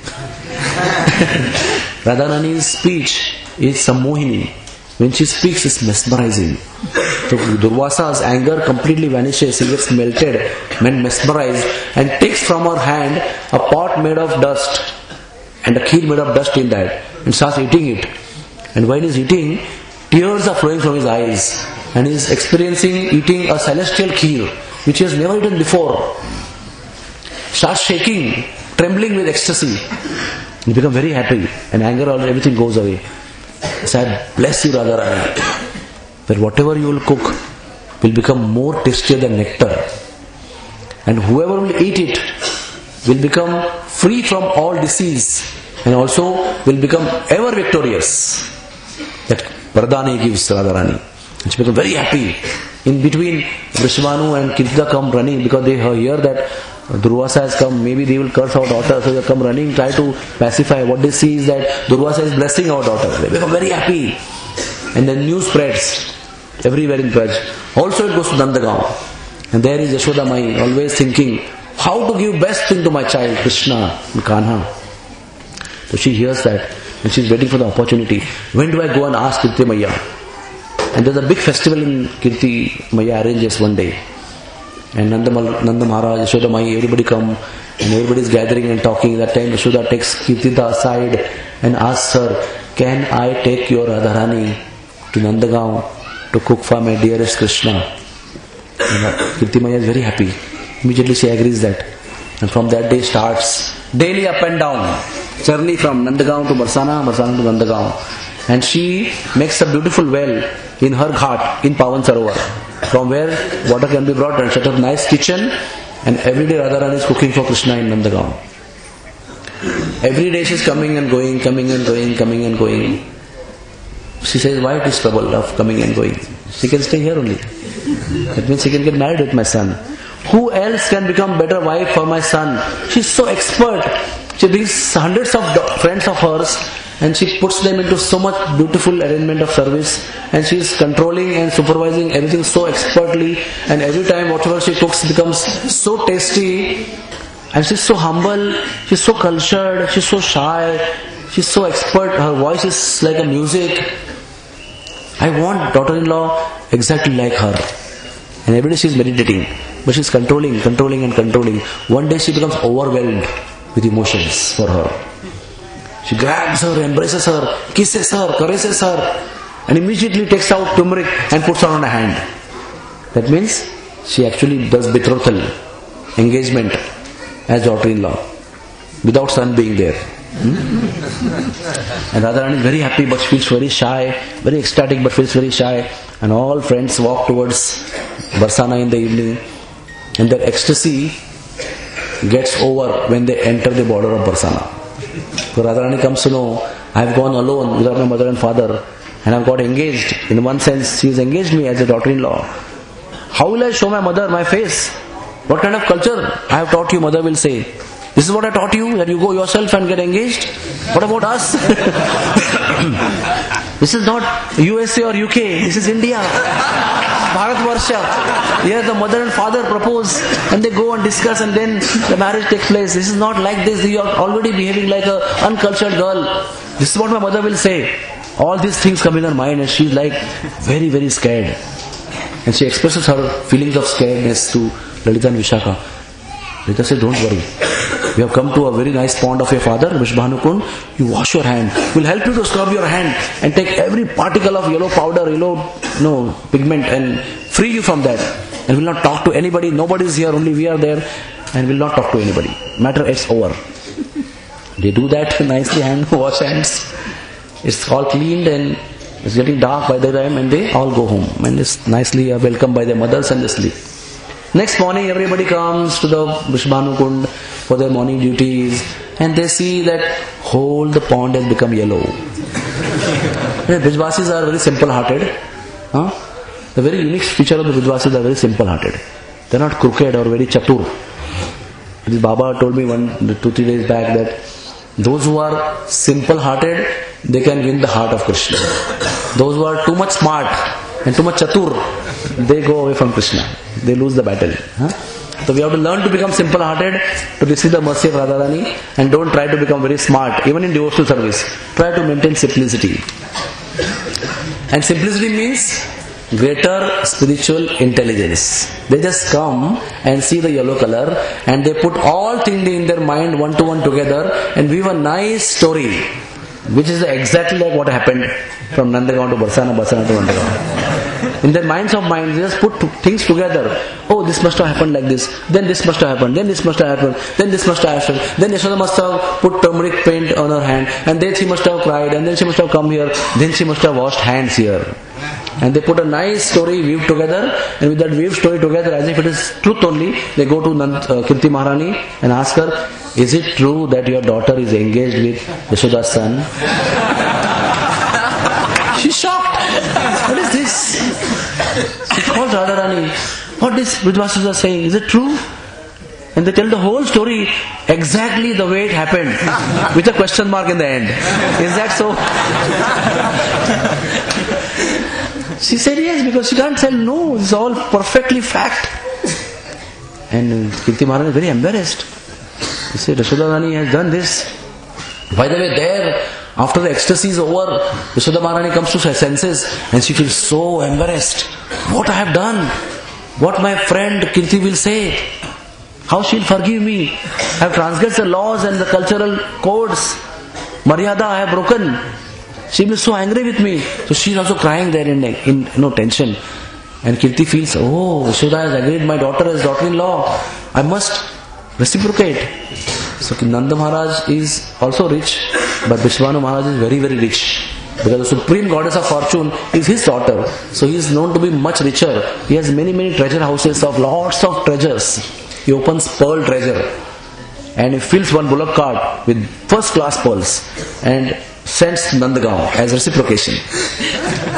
Radharani's speech is Sammohini. When she speaks, it's mesmerizing. So Durvasa's anger completely vanishes. He gets melted, mesmerized, and takes from her hand a pot made of dust and a kheer made of dust in that and starts eating it. And while he's eating, tears are flowing from his eyes and he's experiencing eating a celestial kheer which he has never eaten before. Starts shaking, trembling with ecstasy. He becomes very happy and anger, everything goes away. So I bless you, Radharani, that whatever you will cook will become more tastier than nectar. And whoever will eat it will become free from all disease and also will become ever victorious. That Vardhani gives Radharani. And she becomes very happy. In between, Vrishabhanu and Kirtida come running because they hear that Durvasa has come, maybe they will curse our daughter, so they come running, try to pacify. What they see is that Durvasa is blessing our daughter. They become very happy. And then news spreads everywhere in Braj. Also it goes to Nandagaon. And there is Yashoda Mai, always thinking, how to give best thing to my child, Krishna and Kanha. So she hears that and she's waiting for the opportunity. When do I go and ask Kirti Maya? And there's a big festival in Kirti Maya arranges one day. And Nanda Maharaj, Yashoda Mai, everybody come and everybody is gathering and talking. That time Yashoda takes Kirtida aside and asks her, can I take your Radharani to Nandagaon to cook for my dearest Krishna? And Kirti Maya is very happy. Immediately she agrees that. And from that day starts daily up and down journey from Nandagaon to Barsana, Barsana to Nandagaon. And she makes a beautiful well in her ghat in Pawan Sarovar, from where water can be brought and set up nice kitchen, and every day Radharani is cooking for Krishna in Nandagaon. Every day she is coming and going, coming and going, coming and going. She says, why this trouble of coming and going? She can stay here only. That means she can get married with my son. who else can become better wife for my son? She's so expert. She brings hundreds of friends of hers and she puts them into so much beautiful arrangement of service, and she is controlling and supervising everything so expertly, and every time whatever she cooks becomes so tasty, and she's so humble, she's so cultured, she's so shy, she's so expert, her voice is like a music. I want daughter-in-law exactly like her. And every day she's meditating, but she's controlling. One day she becomes overwhelmed with emotions for her. She grabs her, embraces her, kisses her, caresses her, and immediately takes out turmeric and puts her on her hand. That means she actually does betrothal, engagement as daughter-in-law, without son being there. And Radharani is very happy but feels very shy, very ecstatic but feels very shy. And all friends walk towards Barsana in the evening, and their ecstasy gets over when they enter the border of Barsana. So Radharani comes to know, I have gone alone without my mother and father, and I have got engaged. In one sense, she has engaged me as a daughter-in-law. How will I show my mother my face? What kind of culture I have taught you, mother will say. This is what I taught you, that you go yourself and get engaged? What about us? This is not USA or UK, this is India. Bharatvarsha. Here the mother and father propose and they go and discuss and then the marriage takes place. This is not like this. You are already behaving like an uncultured girl. This is what my mother will say. All these things come in her mind and she is like very, very scared. And she expresses her feelings of scaredness to Lalita and Vishaka. Lalita says, don't worry. We have come to a very nice pond of your father, Vishbhanukund. You wash your hand. We'll help you to scrub your hand and take every particle of yellow powder, pigment and free you from that. And we'll not talk to anybody. Nobody is here, only we are there. And we'll not talk to anybody. Matter is over. They do that nicely, wash hands. It's all cleaned and it's getting dark by the time and they all go home. And it's nicely welcomed by their mothers and they sleep. Next morning everybody comes to the Vishbhanukund for their morning duties and they see that whole the pond has become yellow. The Brijvasis are very simple-hearted. The very unique feature of the Brijvasis are very simple-hearted. They are not crooked or very chatur. This Baba told me 2-3 days back that those who are simple-hearted, they can win the heart of Krishna. Those who are too much smart and too much chatur, they go away from Krishna. They lose the battle. So we have to learn to become simple-hearted to receive the mercy of Radharani and don't try to become very smart. Even in devotional service, try to maintain simplicity. And simplicity means greater spiritual intelligence. They just come and see the yellow color and they put all things in their mind one to one together and weave a nice story, which is exactly like what happened from Nandagaon to Barsana, Barsana to Nandagaon. In their minds of mind, they just put things together. Oh, this must have happened like this. Then this must have happened. Then this must have happened. Then this must have happened. Then Yashoda must have put turmeric paint on her hand. And then she must have cried. And then she must have come here. Then she must have washed hands here. And they put a nice story weaved together. And with that weaved story together, as if it is truth only, they go to Kirti Maharani and ask her, is it true that your daughter is engaged with Yashoda's son? She's shocked. What is this? She calls Radharani. What these Brijvasis are saying, is it true? And they tell the whole story exactly the way it happened, with a question mark in the end. Is that so? She said yes, because she can't tell no. It's all perfectly fact. And Kirti Maharani is very embarrassed. He said, Yashoda Rani has done this. By the way, there, after the ecstasy is over, Yashoda Maharani comes to her senses and she feels so embarrassed. What I have done? What my friend Kirti will say? How she'll forgive me? I have transgressed the laws and the cultural codes. Maryada I have broken. She will be so angry with me. So she's also crying there in tension. And Kirti feels, oh, Yashoda has agreed my daughter as daughter-in-law. I must reciprocate. So Nanda Maharaj is also rich, but Vishwanu Maharaj is very, very rich. Because the supreme goddess of fortune is his daughter. So he is known to be much richer. He has many, many treasure houses of lots of treasures. He opens pearl treasure. And he fills one bullock cart with first class pearls and sends to Nandagaon as reciprocation.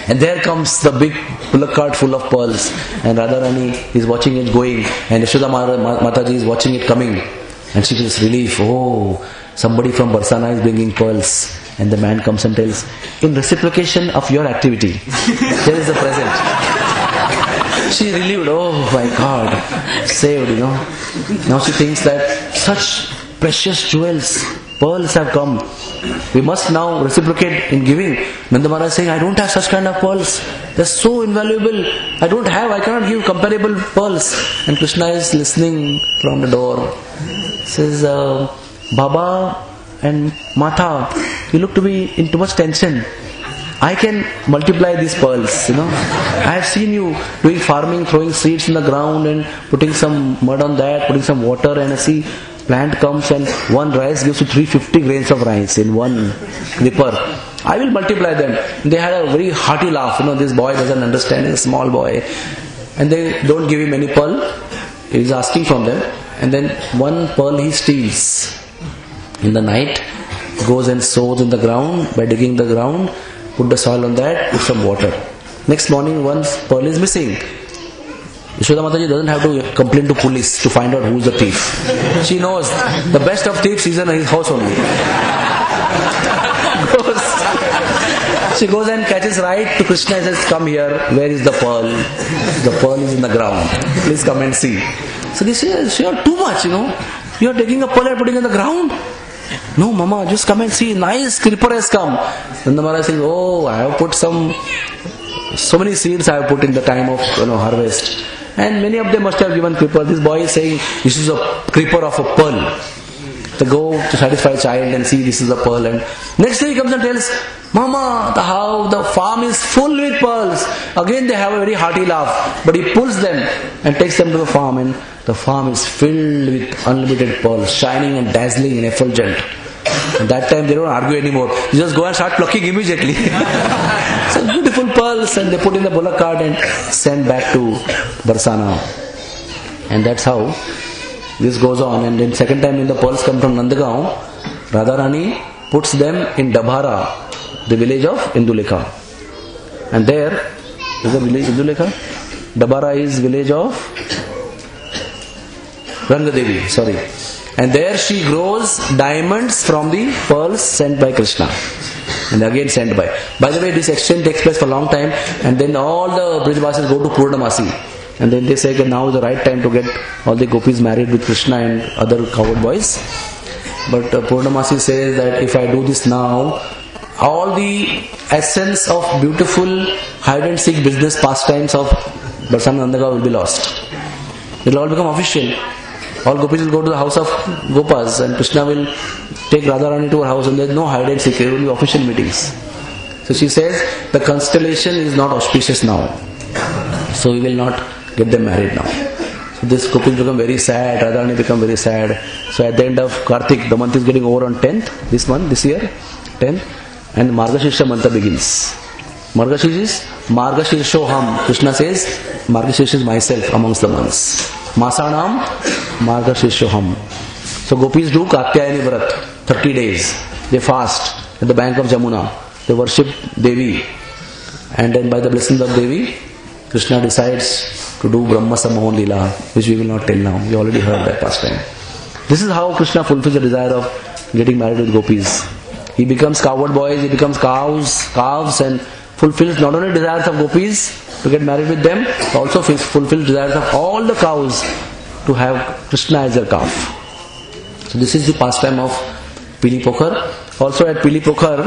And there comes the big bullock cart full of pearls. And Radharani is watching it going. And Yashoda Mataji is watching it coming. And she feels relief. Oh, somebody from Barsana is bringing pearls. And the man comes and tells, in reciprocation of your activity, here is the present. She relieved, oh my God, saved, Now she thinks that such precious jewels, pearls have come. We must now reciprocate in giving. Nanda Maharaj is saying, I don't have such kind of pearls. They're so invaluable. I cannot give comparable pearls. And Krishna is listening from the door. Says, Baba and Mata, you look to be in too much tension. I can multiply these pearls, I have seen you doing farming, throwing seeds in the ground and putting some mud on that, putting some water, and I see plant comes and one rice gives you 350 grains of rice in one clipper. I will multiply them. They had a very hearty laugh. This boy doesn't understand, he's a small boy. And they don't give him any pearl. He's asking from them. And then one pearl he steals. In the night, goes and sows in the ground by digging the ground. Put the soil on that, put some water. Next morning, one pearl is missing. Yashoda Mataji doesn't have to complain to police to find out who's the thief. She knows the best of thieves is in his house only. She goes and catches right to Krishna and says, come here, where is the pearl? The pearl is in the ground. Please come and see. So they say, you're too much, You're taking a pearl and putting it in the ground. No, Mama, just come and see. Nice creeper has come. Nanda Maharaj says, oh, I have put so many seeds I have put in the time of harvest. And many of them must have given creeper. This boy is saying, this is a creeper of a pearl. They go to satisfy a child and see this is a pearl. And next day he comes and tells, Mama, the farm is full with pearls. Again they have a very hearty laugh. But he pulls them and takes them to the farm, and the farm is filled with unlimited pearls, shining and dazzling and effulgent. At that time they don't argue anymore. You just go and start plucking immediately. So beautiful pearls, and they put in the bullock cart and send back to Barsana. And that's how this goes on. And then second time when the pearls come from Nandagaon, Radharani puts them in Dabhara, the village of Indulekha. And there is the village Indulekha. Dabhara is village of Rangadevi, And there she grows diamonds from the pearls sent by Krishna. And again sent by. By the way, this exchange takes place for a long time, and then all the Brijvasis go to Purnamasi. And then they say that now is the right time to get all the gopis married with Krishna and other cowherd boys. But Purnamasi says that if I do this now, all the essence of beautiful hide and seek business pastimes of Barsana Nandagaon will be lost. It will all become official. All gopis will go to the house of Gopas, and Krishna will take Radharani to her house, and there is no hide and seek. There will be official meetings. So she says the constellation is not auspicious now, so we will not get them married now. So this gopis become very sad. Radharani become very sad. So at the end of Kartik, the month is getting over on 10th. This year 10th, and Margashirsha month begins. Margashirsha is Margashirshoham. Krishna says Margashirsha is myself amongst the months. Masanam Margashirshoham. So gopis do Katyayani Vrat, 30 days. They fast at the bank of Jamuna. They worship Devi. And then by the blessings of Devi, Krishna decides to do Brahma Samohan Leela, which we will not tell now. We already heard that past time. This is how Krishna fulfills the desire of getting married with gopis. He becomes cowherd boys, he becomes calves, and fulfills not only desires of gopis to get married with them, also fulfills desires of all the cows to have Krishna as their calf. So this is the pastime of Pili Pokhar. Also at Pili Pokhar,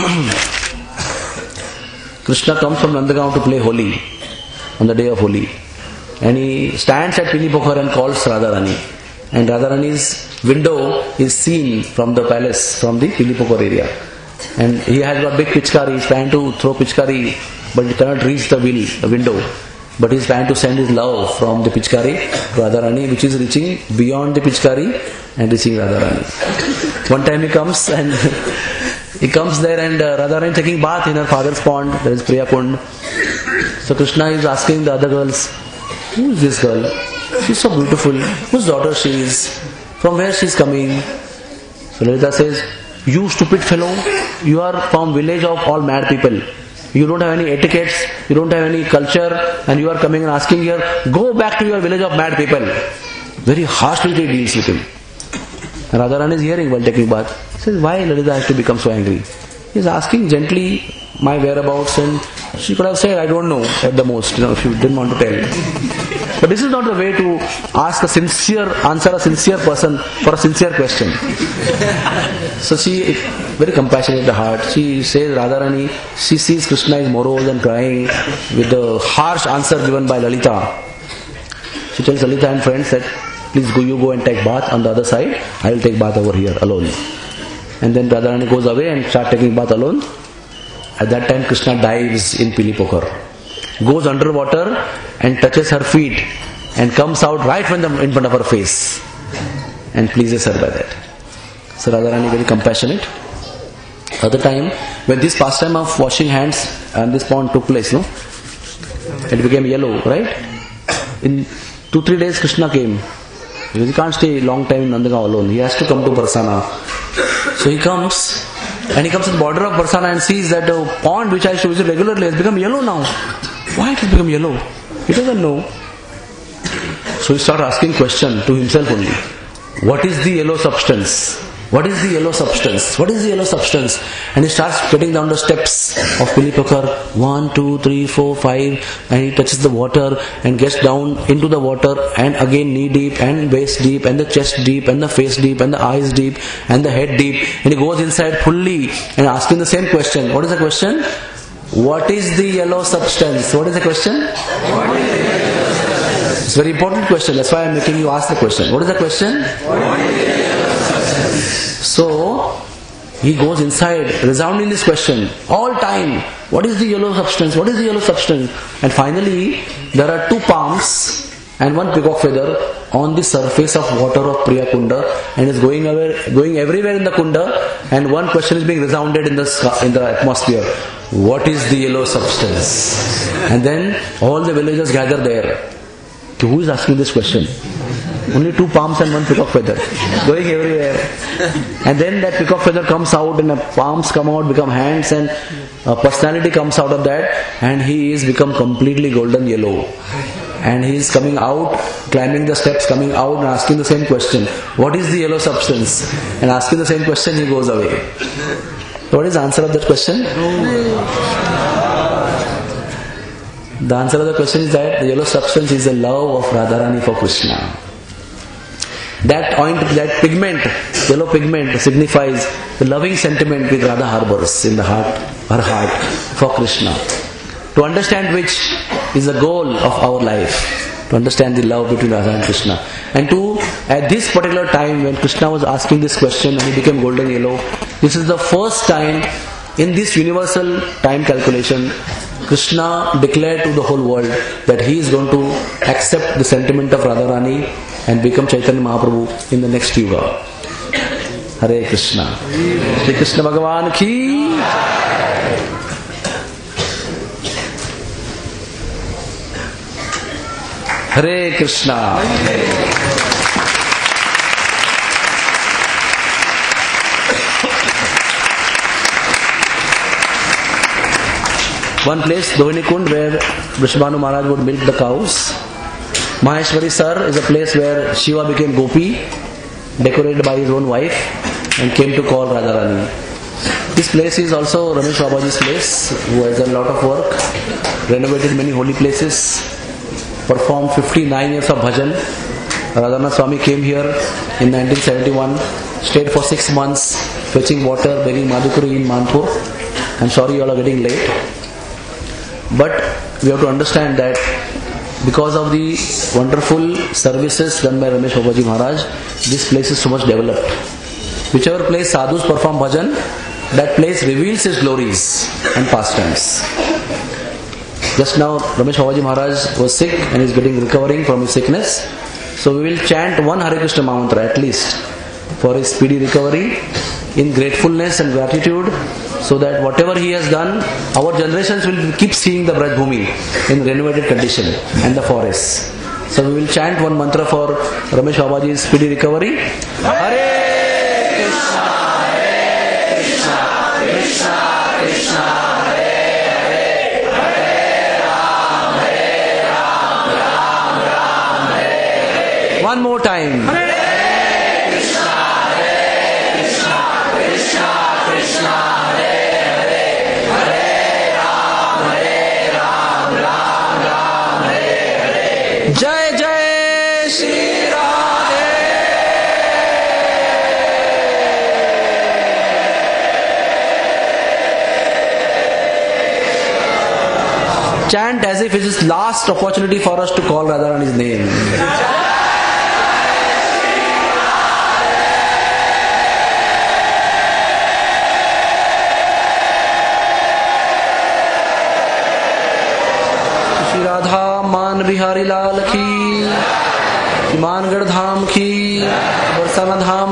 Krishna comes from Nandagaon to play Holi on the day of Holi. And he stands at Pili Pokhar and calls Radharani. And Radharani's window is seen from the palace, from the Pili Pokhar area. And he has got big pichkari. He is trying to throw pichkari, but he cannot reach the window. But he is trying to send his love from the pichkari to Radharani, which is reaching beyond the pichkari and reaching Radharani. One time he comes and he comes there, and Radharani taking bath in her father's pond. There is Priya Kund. So Krishna is asking the other girls, who is this girl? She is so beautiful. Whose daughter she is? From where she is coming? So Lalita says, you stupid fellow, you are from village of all mad people. you don't have any etiquettes, you don't have any culture, and you are coming and asking here, go back to your village of mad people. Very harshly he deals with him. Radharani is hearing while taking bath. He says, why Lalita has to become so angry? He is asking gently my whereabouts, and she could have said, I don't know at the most, if you didn't want to tell. But this is not the way to ask answer a sincere person for a sincere question. So she, very compassionate at the heart, she says, Radharani, she sees Krishna is morose and crying with the harsh answer given by Lalita. She tells Lalita and friends that, please you go and take bath on the other side, I will take bath over here alone. And then Radharani goes away and starts taking bath alone. At that time Krishna dives in Pili Pokar, goes underwater and touches her feet and comes out right in front of her face and pleases her by that. So Radharani very compassionate. Other time, when this pastime of washing hands and this pond took place, it became yellow, right? In 2-3 days Krishna came. Because he can't stay a long time in Nandagaon alone. He has to come to Barsana. So he comes, and he comes to the border of Barsana and sees that the pond which I used to visit regularly has become yellow now. Why it has become yellow? He doesn't know. So he starts asking question to himself only. What is the yellow substance? What is the yellow substance? What is the yellow substance? And he starts getting down the steps of Pili Pokar. 1, 2, 3, 4, 5. And he touches the water and gets down into the water and again knee deep and waist deep and the chest deep and the face deep and the eyes deep and the head deep. And he goes inside fully and asking the same question. What is the question? What is the yellow substance? What is the question? It's a very important question. That's why I'm making you ask the question. What is the question? So, he goes inside, resounding this question all time. What is the yellow substance? What is the yellow substance? And finally, there are 2 palms and 1 peacock feather on the surface of water of Priya Kunda, and is going everywhere in the Kunda, and one question is being resounded in the atmosphere. What is the yellow substance? And then all the villagers gather there. So who is asking this question? Only 2 palms and 1 peacock feather going everywhere. And then that peacock feather comes out and the palms come out, become hands, and a personality comes out of that, and he is become completely golden yellow. And he is coming out, climbing the steps, coming out and asking the same question. What is the yellow substance? And asking the same question, he goes away. So what is the answer of that question? The answer of the question is that the yellow substance is the love of Radharani for Krishna. That pigment, yellow pigment, signifies the loving sentiment which Radha harbors in her heart for Krishna. To understand which is the goal of our life, to understand the love between Radha and Krishna. And at this particular time when Krishna was asking this question and he became golden yellow, this is the first time in this universal time calculation Krishna declared to the whole world that he is going to accept the sentiment of Radharani and become Chaitanya Mahaprabhu in the next yuga. Hare Krishna. Shri Krishna Bhagavan ki. Hare Krishna. One place, Dohini Kund, where Vrishabhanu Maharaj would milk the cows. Maheshwari Sar is a place where Shiva became Gopi, decorated by his own wife, and came to call Radharani. This place is also Ramesh Babaji's place, who has done a lot of work, renovated many holy places, performed 59 years of bhajan. Radhanath Swami came here in 1971, stayed for 6 months, fetching water, begging Madhukuri in Manpur. I'm sorry you all are getting late. But we have to understand that because of the wonderful services done by Ramesh Babaji Maharaj, this place is so much developed. Whichever place sadhus perform bhajan, that place reveals his glories and pastimes. Just now Ramesh Babaji Maharaj was sick and is recovering from his sickness. So we will chant one Hare Krishna Mahamantra at least for his speedy recovery in gratefulness and gratitude, so that whatever he has done, our generations will keep seeing the Braj Bhumi in renovated condition and the forests. So we will chant one mantra for Ramesh Babaji's speedy recovery. Hare Krishna, Hare Krishna, Krishna Krishna, Hare Hare, One more time. जय जय Shri Radhe. Chant as if it is last opportunity for us to call Radharani's name. Shri Radha मान बिहारी लाल की, मानगढ़ धाम की, बरसाना धाम